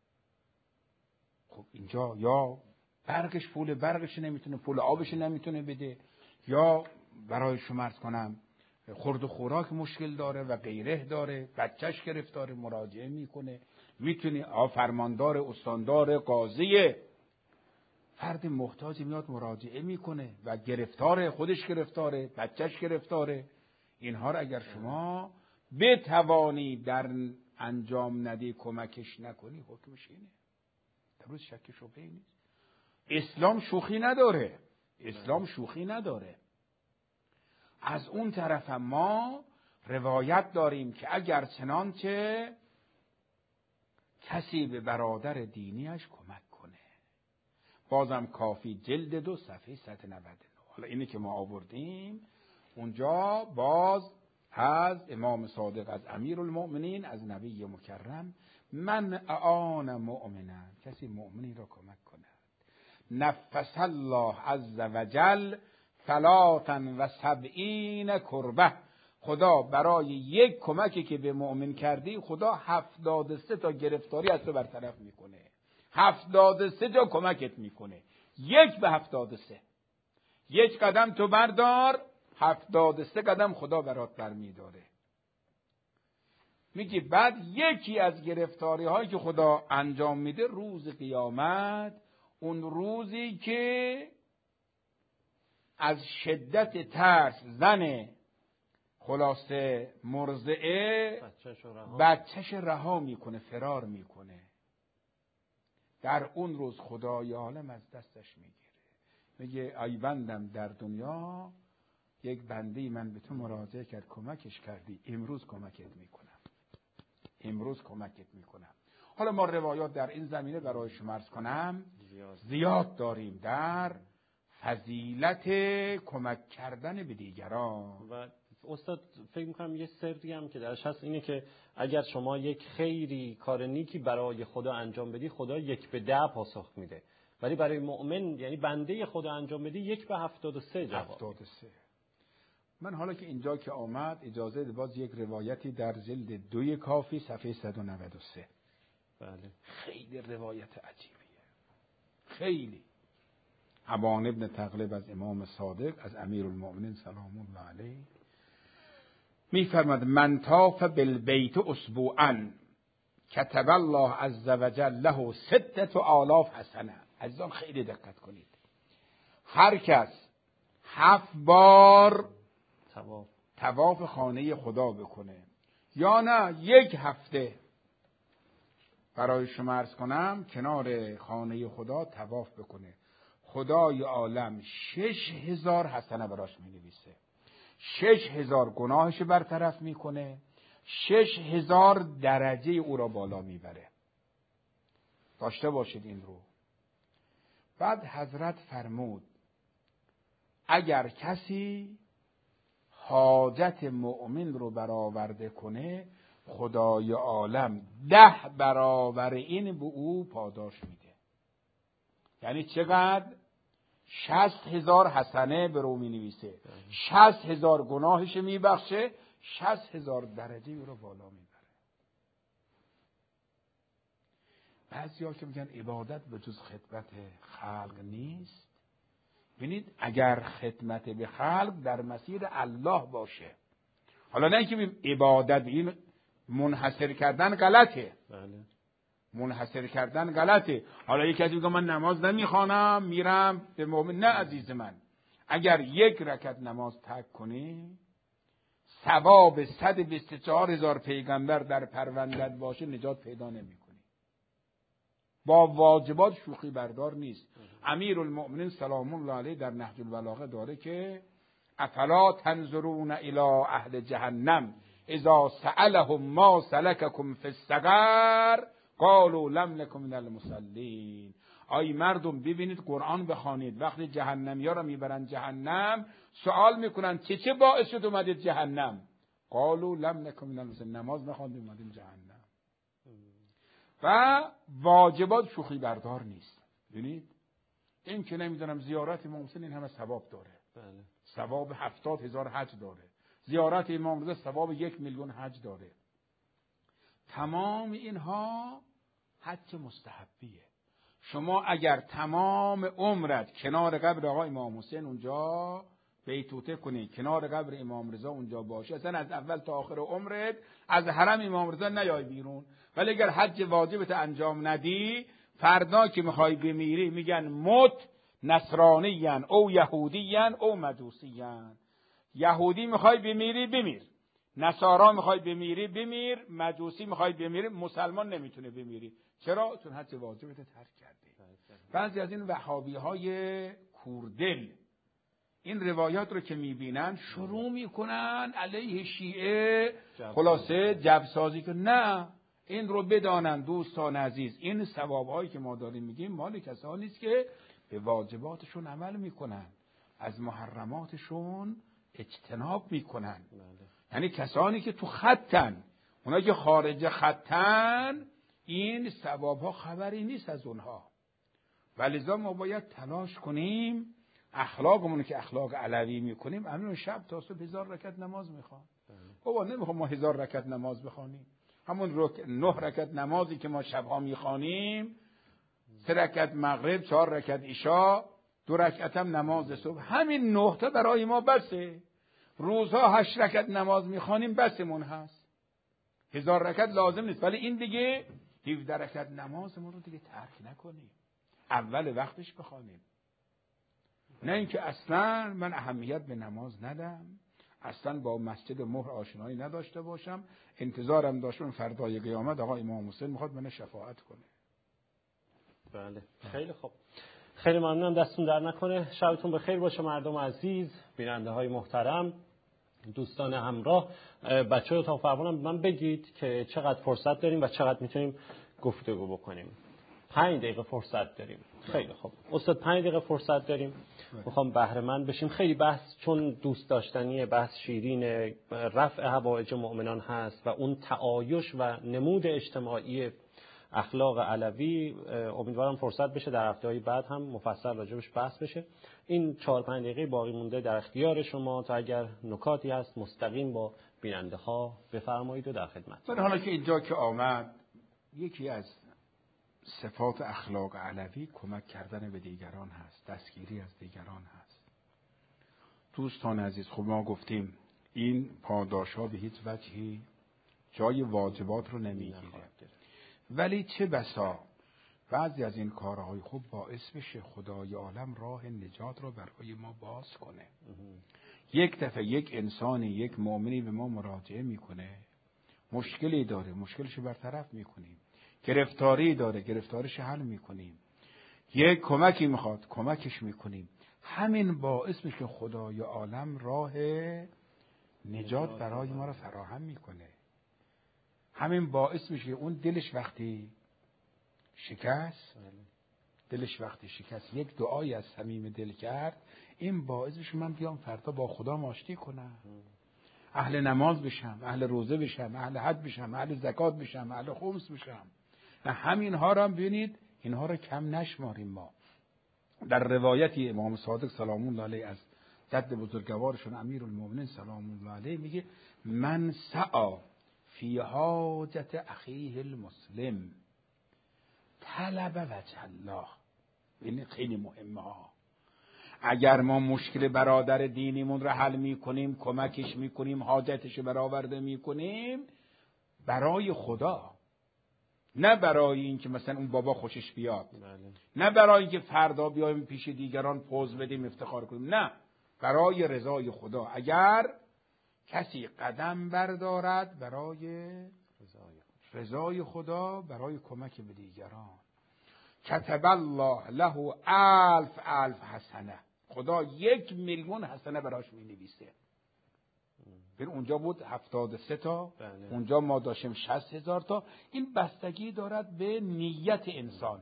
خب اینجا یا پول برقش نمیتونه، پول آبش نمیتونه بده، یا برای شما عرض کنم خورد و خوراک مشکل داره و غیره داره، بچهش گرفتاره، مراجعه میکنه. میتونی فرماندار، استاندار، قاضی، فرد محتاج میاد مراجعه میکنه و گرفتاره، خودش گرفتاره، بچهش گرفتاره. اینها رو اگر شما بتوانی در انجام ندی، کمکش نکنی، حکمش اینه. در روز شک شبهه نیست. اسلام شوخی نداره. از اون طرف ما روایت داریم که اگر چنانچه کسی به برادر دینیش کمک کنه، بازم کافی جلد 2 صفحه 199. حالا اینی که ما آوردیم اونجا باز از امام صادق، از امیرالمؤمنین، از نبی مکرم، من اعان مؤمنا، کسی مؤمنی را کمک کند، نفس الله عز وجل 73 کربه. خدا برای یک کمکی که به مؤمن کردی، خدا 73 تا گرفتاری از تو برطرف میکنه. 73 جا کمکت میکنه. 1/73. یک قدم تو بردار، 73 قدم خدا برات برمیداره. میگه بعد یکی از گرفتاری هایی که خدا انجام میده روز قیامت، اون روزی که از شدت ترس زن خلاصه مرضعه بچهش رها میکنه، فرار میکنه. در اون روز خدای عالم از دستش میگیره، میگه ای بندم در دنیا یک بنده من به تو مراجعه کرد، کمکش کردی، امروز کمکت میکنم. حالا ما روایات در این زمینه برای شما عرض کنم زیاد داریم در فضیلت کمک کردن به دیگران. و استاد فکر می‌کنم یه سری هم که درش هست اینه که اگر شما یک خیری، کار نیکی برای خدا انجام بدی، خدا 1/10 پاسخ میده، ولی برای مؤمن یعنی بنده خدا انجام بدی 1/73 جواب. 73. من حالا که اینجا که آمد اجازه ده باز یک روایتی در جلد 2 کافی صفحه 193. بله. خیلی روایت عجیبیه، خیلی. ابان ابن تغلب از امام صادق از امیرالمؤمنین سلام الله علیه میفرماد من طاف بالبیت اسبوعا کتب الله عز وجل له 6000 حسنه. عزیزان خیلی دقت کنید، هر کس 7 بار طواف خانه خدا بکنه، یا نه 1 هفته برای شما عرض کنم کنار خانه خدا طواف بکنه، خدای عالم 6000 حسنه براش می‌نویسه. 6000 گناهش برطرف میکنه، 6000 درجه او را بالا میبره. داشته باشید این رو. بعد حضرت فرمود اگر کسی حاجت مؤمن رو برآورده کنه، خدای عالم 10 برابر این به او پاداش میده. یعنی چقدر؟ 60,000 حسنه به رو می نویسه، 60,000 گناهش می بخشه، 60,000 درجه او رو بالا می بره. بعضی ها که میگن عبادت به جز خدمت خلق نیست. ببینید اگر خدمت به خلق در مسیر الله باشه، حالا نه اینکه عبادت این منحصر کردن غلطه. بله. منحصر کردن غلطه. حالا یک کسی میگه من نماز نمیخوانم میرم به مؤمن. نه عزیز من، اگر 1 رکعت نماز ترک کنی، ثواب 124,000 پیغمبر در پروندت باشه نجات پیدا نمیکنی. با واجبات شوخی بردار نیست. امیرالمؤمنین سلام الله علیه در نهج البلاغه داره که افلا تنظرون الی اهل جهنم اذا سألهم ما سلککم فی السقر قالوا لم نکن من المصلین. آی مردم ببینید قرآن بخوانید، وقتی جهنمیا را میبرن جهنم سوال میکنن چه باعث شد اومدید جهنم؟ قالوا لم نکن من المصلین، نماز نخواندیم اومدیم جهنم. و واجبات شوخی بردار نیست. ببینید این که نمیدونم زیارت امام حسین این همه ثواب داره. بله. ثواب 70,000 حج داره. زیارت امام رضا ثواب 1,000,000 حج داره. تمام اینها حج مستحبیه. شما اگر تمام عمرت کنار قبر آقا امام حسین اونجا بیتوته کنی، کنار قبر امام رضا اونجا باشی، اصلا از اول تا آخر عمرت از حرم امام رضا نیای بیرون. ولی اگر حج واجبت انجام ندی، فردا که میخوای بمیری میگن مت نصرانیان او یهودیان او مجوسیان. یهودی میخوای بمیری بمیر، نصارا میخوای بمیری بمیر، مجوسی میخوای بمیری، مسلمان نمیتونه بمیری. چرا؟ چون حج واجبت ترک کردی. بعضی از این وهابی های کوردل این روایات رو که میبینن شروع میکنن علیه شیعه خلاصه جبسازی که نه، این رو بدانن دوستان عزیز، این ثوابهایی که ما داریم میگیم مال کسانی است که به واجباتشون عمل میکنن، از محرماتشون اجتناب میکنن. یعنی کسانی که تو خطن، اونا که خارج خطن این ثوابها خبری نیست از اونها. ولذا ما باید تلاش کنیم اخلاقمون که اخلاق علوی میکنیم، همین شب تا صبح 1000 رکعت نماز میخوان. بابا نمیخوام ما 1000 رکعت نماز بخوانیم. همون 9 رکعت نمازی که ما شبها میخوانیم، 3 رکعت مغرب، 4 رکعت عشا، 2 رکعت هم نماز صبح، همین 9 تا برای ما بسه. روزها 8 رکعت نماز میخوانیم، بسمون هست. 1000 رکعت لازم نیست، ولی این دیگه 17 رکعت نمازمون رو دیگه ترک نکنیم، اول وقتش بخوانیم. نه اینکه اصلا من اهمیت به نماز ندم، اصلا با مسجد مهر آشنایی نداشته باشم، انتظارم داشتم فردای قیامت آقا امام حسین میخواد منو شفاعت کنه. بله خیلی خوب، خیلی ممنونم، دستتون در نکنه. شبتون بخیر باشه مردم عزیز، بیننده های محترم، دوستان همراه. بچه‌ها اتاق فرمانم من بگید که چقدر فرصت داریم و چقدر میتونیم گفتگو بکنیم. 5 دقیقه فرصت داریم. خیلی خوب استاد، 5 دقیقه فرصت داریم. میخوام بهره مند بشیم. خیلی بحث چون دوست داشتنی، بحث شیرین، رفع حوائج مؤمنان هست و اون تعایش و نمود اجتماعی اخلاق علوی، امیدوارم فرصت بشه در هفته‌های بعد هم مفصل راجبش بحث بشه. این 4-5 دقیقه باقی مونده در اختیار شما تا اگر نکاتی هست مستقیم با بیننده ها بفرمایید و در خدمت. من حالا که اینجا که آمد، یکی از صفات اخلاق علوی کمک کردن به دیگران هست، دستگیری از دیگران هست. دوستان عزیز، خب ما گفتیم این پاداش‌ها به هیچ وجهی جای واجبات رو نمیگیره، ولی چه بسا بعضی از این کارهای خوب باعث بشه خدای عالم راه نجات رو برای ما باز کنه. یک دفعه یک انسانی، یک مؤمنی به ما مراجعه میکنه، مشکلی داره، مشکلشو برطرف میکنیم، گرفتاری داره، گرفتارش حل میکنیم، یک کمکی میخواد، کمکش میکنیم. همین باعث میشه خدای عالم راه نجات برای ما رو فراهم میکنه. همین باعث میشه اون دلش وقتی شکست، یک دعایی از صمیم دل کرد، این باعث میشه من بیام فردا با خدا آشتی کنم، اهل نماز بشم، اهل روزه بشم، اهل حج بشم، اهل زکات بشم، اهل خمس بشم. همین ها رو هم ببینید، اینها رو کم نشماریم. ما در روایتی امام صادق سلام الله علیه از جد بزرگوارشون امیرالمومنین سلام الله علیه میگه من سعی فی حاجت اخیه المسلم طلب وجه الله. این خیلی مهمه ها. اگر ما مشکل برادر دینیمون رو حل میکنیم، کمکش میکنیم، حاجتش برآورده میکنیم برای خدا، نه برای این که مثلا اون بابا خوشش بیاد، نه برای این که فردا بیایم پیش دیگران پوز بدیم افتخار کنیم، نه، برای رضای خدا. اگر کسی قدم بردارد برای رضای خدا، برای کمک به دیگران، کتب الله له 1000 حسنه، خدا 1,000,000 حسنه براش می نویسه. ببین اونجا بود 73 تا، اونجا ما داشتیم 60,000 تا. این بستگی دارد به نیت انسان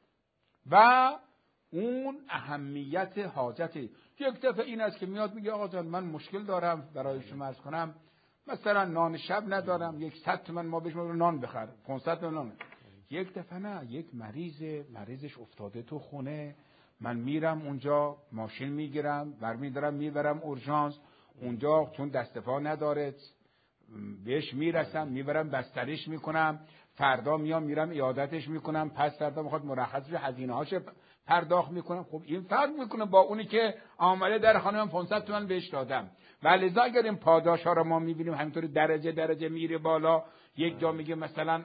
و اون اهمیت حاجت. یک دفعه این است که میاد میگه آقا جان من مشکل دارم برای شما عرض کنم، مثلا نان شب ندارم، 100 تومن ما بهش نان بخر، 500 تومن نان. یک دفعه نه، یک مریضش افتاده تو خونه، من میرم اونجا، ماشین میگیرم، برمیدارم میبرم اورژانس، اونجا چون دست پا نداره بهش میرسم، میبرم بستریش میکنم، فردا میام میرم عیادتش میکنم، پس فردا میخواد مرخص بشه هزینه هاش پرداخت میکنم. خب این فرق میکنه با اونی که آمده در خانه من 500 تومن بهش دادم. ولذا اگر این پاداش ها رو ما میبینیم همینطوری درجه میره بالا، یک جا میگه مثلا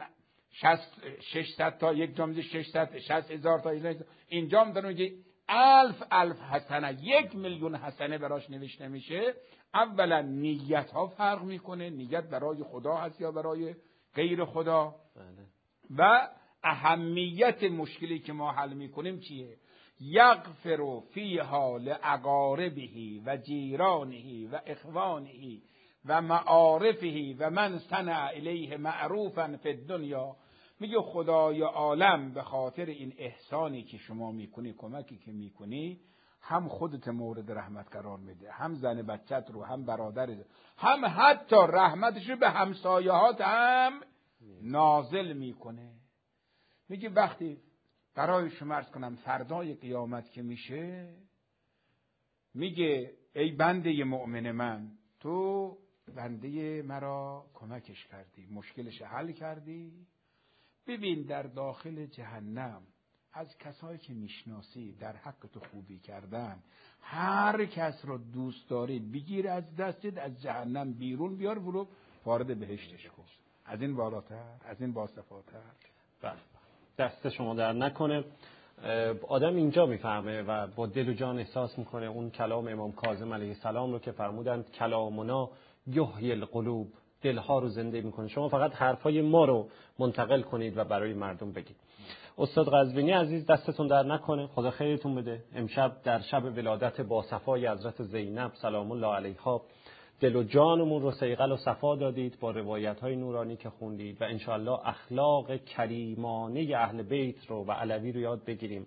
600 تا، یک جا میگه 60,000 تا، اینجا هم دارن میگه 1000 حسنه، 1,000,000 حسنه براش نوشته میشه. اولا نیت ها فرق میکنه، نیت برای خدا هست یا برای غیر خدا. و اهمیت مشکلی که ما حل میکنیم چیه؟ یغفر فیها لأقاربه و جیرانه و اخوانه و معارفه و من صنع الیه معروفا فی الدنیا. میگه خدای عالم به خاطر این احسانی که شما میکنی، کمکی که میکنی، هم خودت مورد رحمت قرار میده، هم زن بچت رو، هم برادر، هم حتی رحمتش رو به همسایه‌هات هم نازل میکنه. میگه وقتی برای شما عرض کنم فردای قیامت که میشه، میگه ای بنده مؤمن من، تو بنده مرا کمکش کردی، مشکلش حل کردی. ببین در داخل جهنم از کسایی که میشناسی در حق تو خوبی کردن، هر کس رو دوست داری بگیر از دستت، از جهنم بیرون بیار، برو وارد بهشتش کن. از این بالاتر، از این باصفاتر. بله، دست شما در نکنه. آدم اینجا میفهمه و با دل و جان احساس میکنه اون کلام امام کاظم علیه السلام رو که فرمودند کلامنا یحیی القلوب، دلها رو زنده میکنه. شما فقط حرفای ما رو منتقل کنید و برای مردم بگید. استاد قزوینی عزیز دستتون در نکنه، خدا خیرتون بده. امشب در شب ولادت با صفای حضرت زینب سلام الله علیها دل و جانمون رو صیقل و صفا دادید با روایت‌های نورانی که خوندید و انشاءالله اخلاق کریمانه اهل بیت رو و علوی رو یاد بگیریم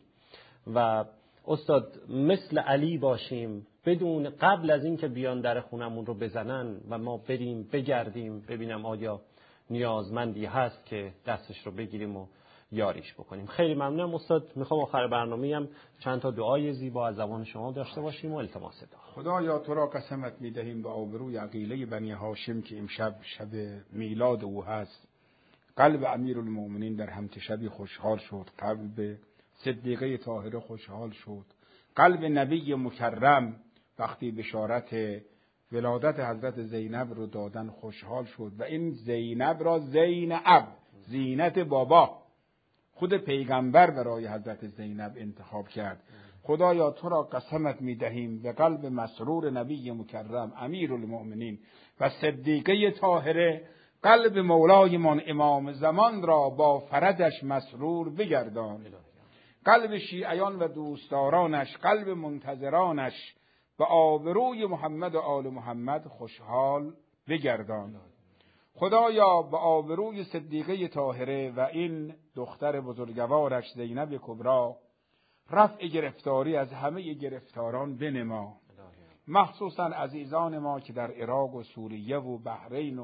و استاد مثل علی باشیم، بدون قبل از این که بیان در خونمون رو بزنن و ما بریم بگردیم ببینم آیا نیازمندی هست که دستش رو بگیریم و یاریش بکنیم. خیلی ممنونم استاد. میخوام آخر برنامه هم چند تا دعای زیبا از زبان شما داشته باشیم و التماس دعا. خدایا تو را قسمت میدهیم به آبروی عقیله بنی هاشم که امشب شب میلاد او هست. قلب امیرالمومنین در همت شبی خوشحال شد، قلب صدیقه طاهره خوشحال شد، قلب نبی مکرم وقتی بشارت ولادت حضرت زینب رو دادن خوشحال شد و این زینب را زینب، زینت بابا، خود پیغمبر برای حضرت زینب انتخاب کرد. خدایا تو را قسمت میدهیم به قلب مسرور نبی مکرم امیرالمومنین و صدیقه طاهره، قلب مولایمان امام زمان را با فرجش مسرور بگردان. قلب شیعیان و دوستدارانش، قلب منتظرانش به آبروی محمد و آل محمد خوشحال بگردان. خدایا به آبروی صدیقه طاهره و این دختر بزرگوارش زینب کبری رفع گرفتاری از همه گرفتاران بنما، مخصوصا عزیزان ما که در عراق و سوریه و بحرین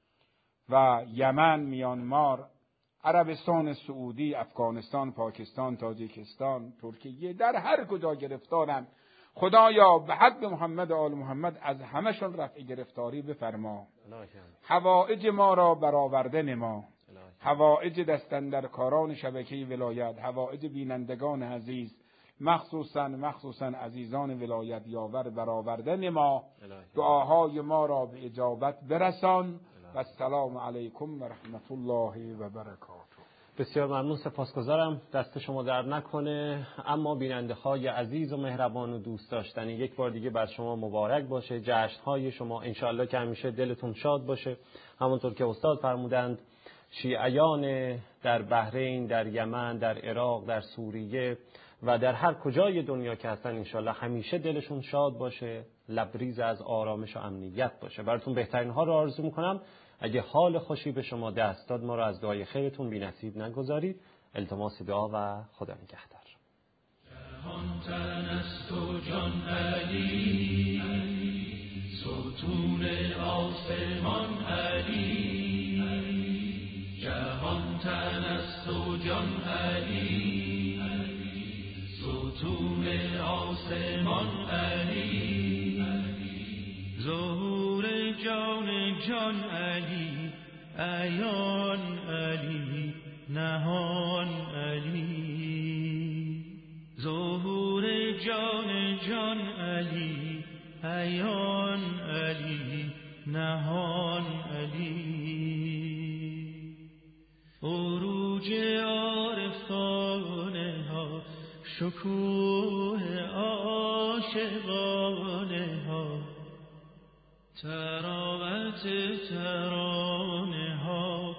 و یمن، میانمار، عربستان سعودی، افغانستان، پاکستان، تاجیکستان، ترکیه، در هر کجا گرفتارند، خدایا به حق محمد و آل محمد از همشون رفع گرفتاری بفرما. حوائج ما را برآورده نما، حوائج دستاندرکاران شبکه ولایت، حوائج بینندگان عزیز، مخصوصا عزیزان ولایت یاور برآورده نما. دعاهای ما را به اجابت برسان و السلام علیکم و رحمت الله و برکاته. بسیار ممنون، سپاسگزارم. دست شما در نکنه. اما بیننده های عزیز و مهربان و دوست داشتنی، یک بار دیگه بر شما مبارک باشه. جشن های شما انشالله که همیشه دلتون شاد باشه. همونطور که استاد فرمودند، شیعیان در بحرین، در یمن، در عراق، در سوریه و در هر کجای دنیا که هستن انشالله همیشه دلشون شاد باشه، لبریز از آرامش و امنیت باشه. براتون بهترین ها رو آرزو میکنم. اگه حال خوشی به شما دست داد، ما رو از دعای خیرتون بی‌نصیب نگذارید. التماس دعا و خدا نگهدار. جهان تن است و جان علی، ستون آسمان علی. جهان تن است و جان علی، ستون آسمان علی. ظهور جان علی، عیان علی، نهان علی. ظهور جان علی، عیان علی، نهان علی. عروج عارفانه ها، شکوه عاشقانه ها، تراوت ترانه ها،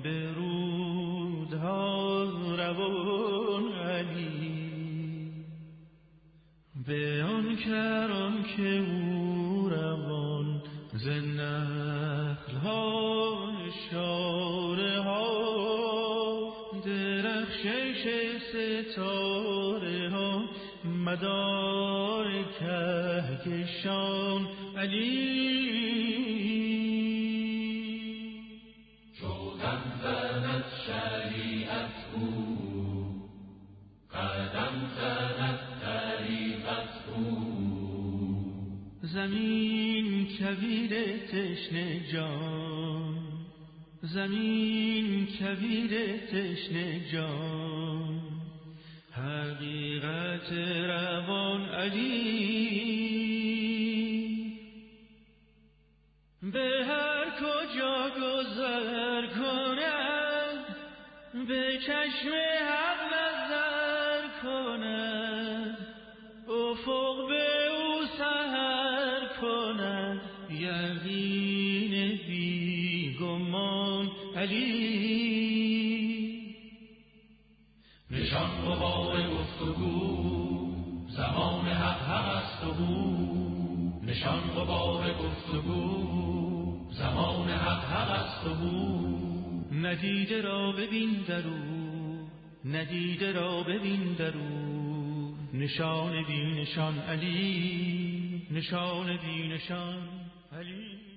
برودها روان علی. به آن کران که او روان ز نخل ها، اشاره ها، درخشش ستاره ها، مدار کهکشان علی. قدم زند طریقت او، زمین کویر تشنه جان، زمین کویر تشنه جان، حقیقت روان علی. به هر کجا گذر کند، به چشم حق نظر کند، افق به او سحر کند، یقین بی گمان علی. نشان غبار گفتگو زمان حق است و بو، نشان غبار گفتگو زمان حق است و بو. ندیده را ببین درو، ندیده را ببین درو، نشان بی نشان علی، نشان بی نشان علی.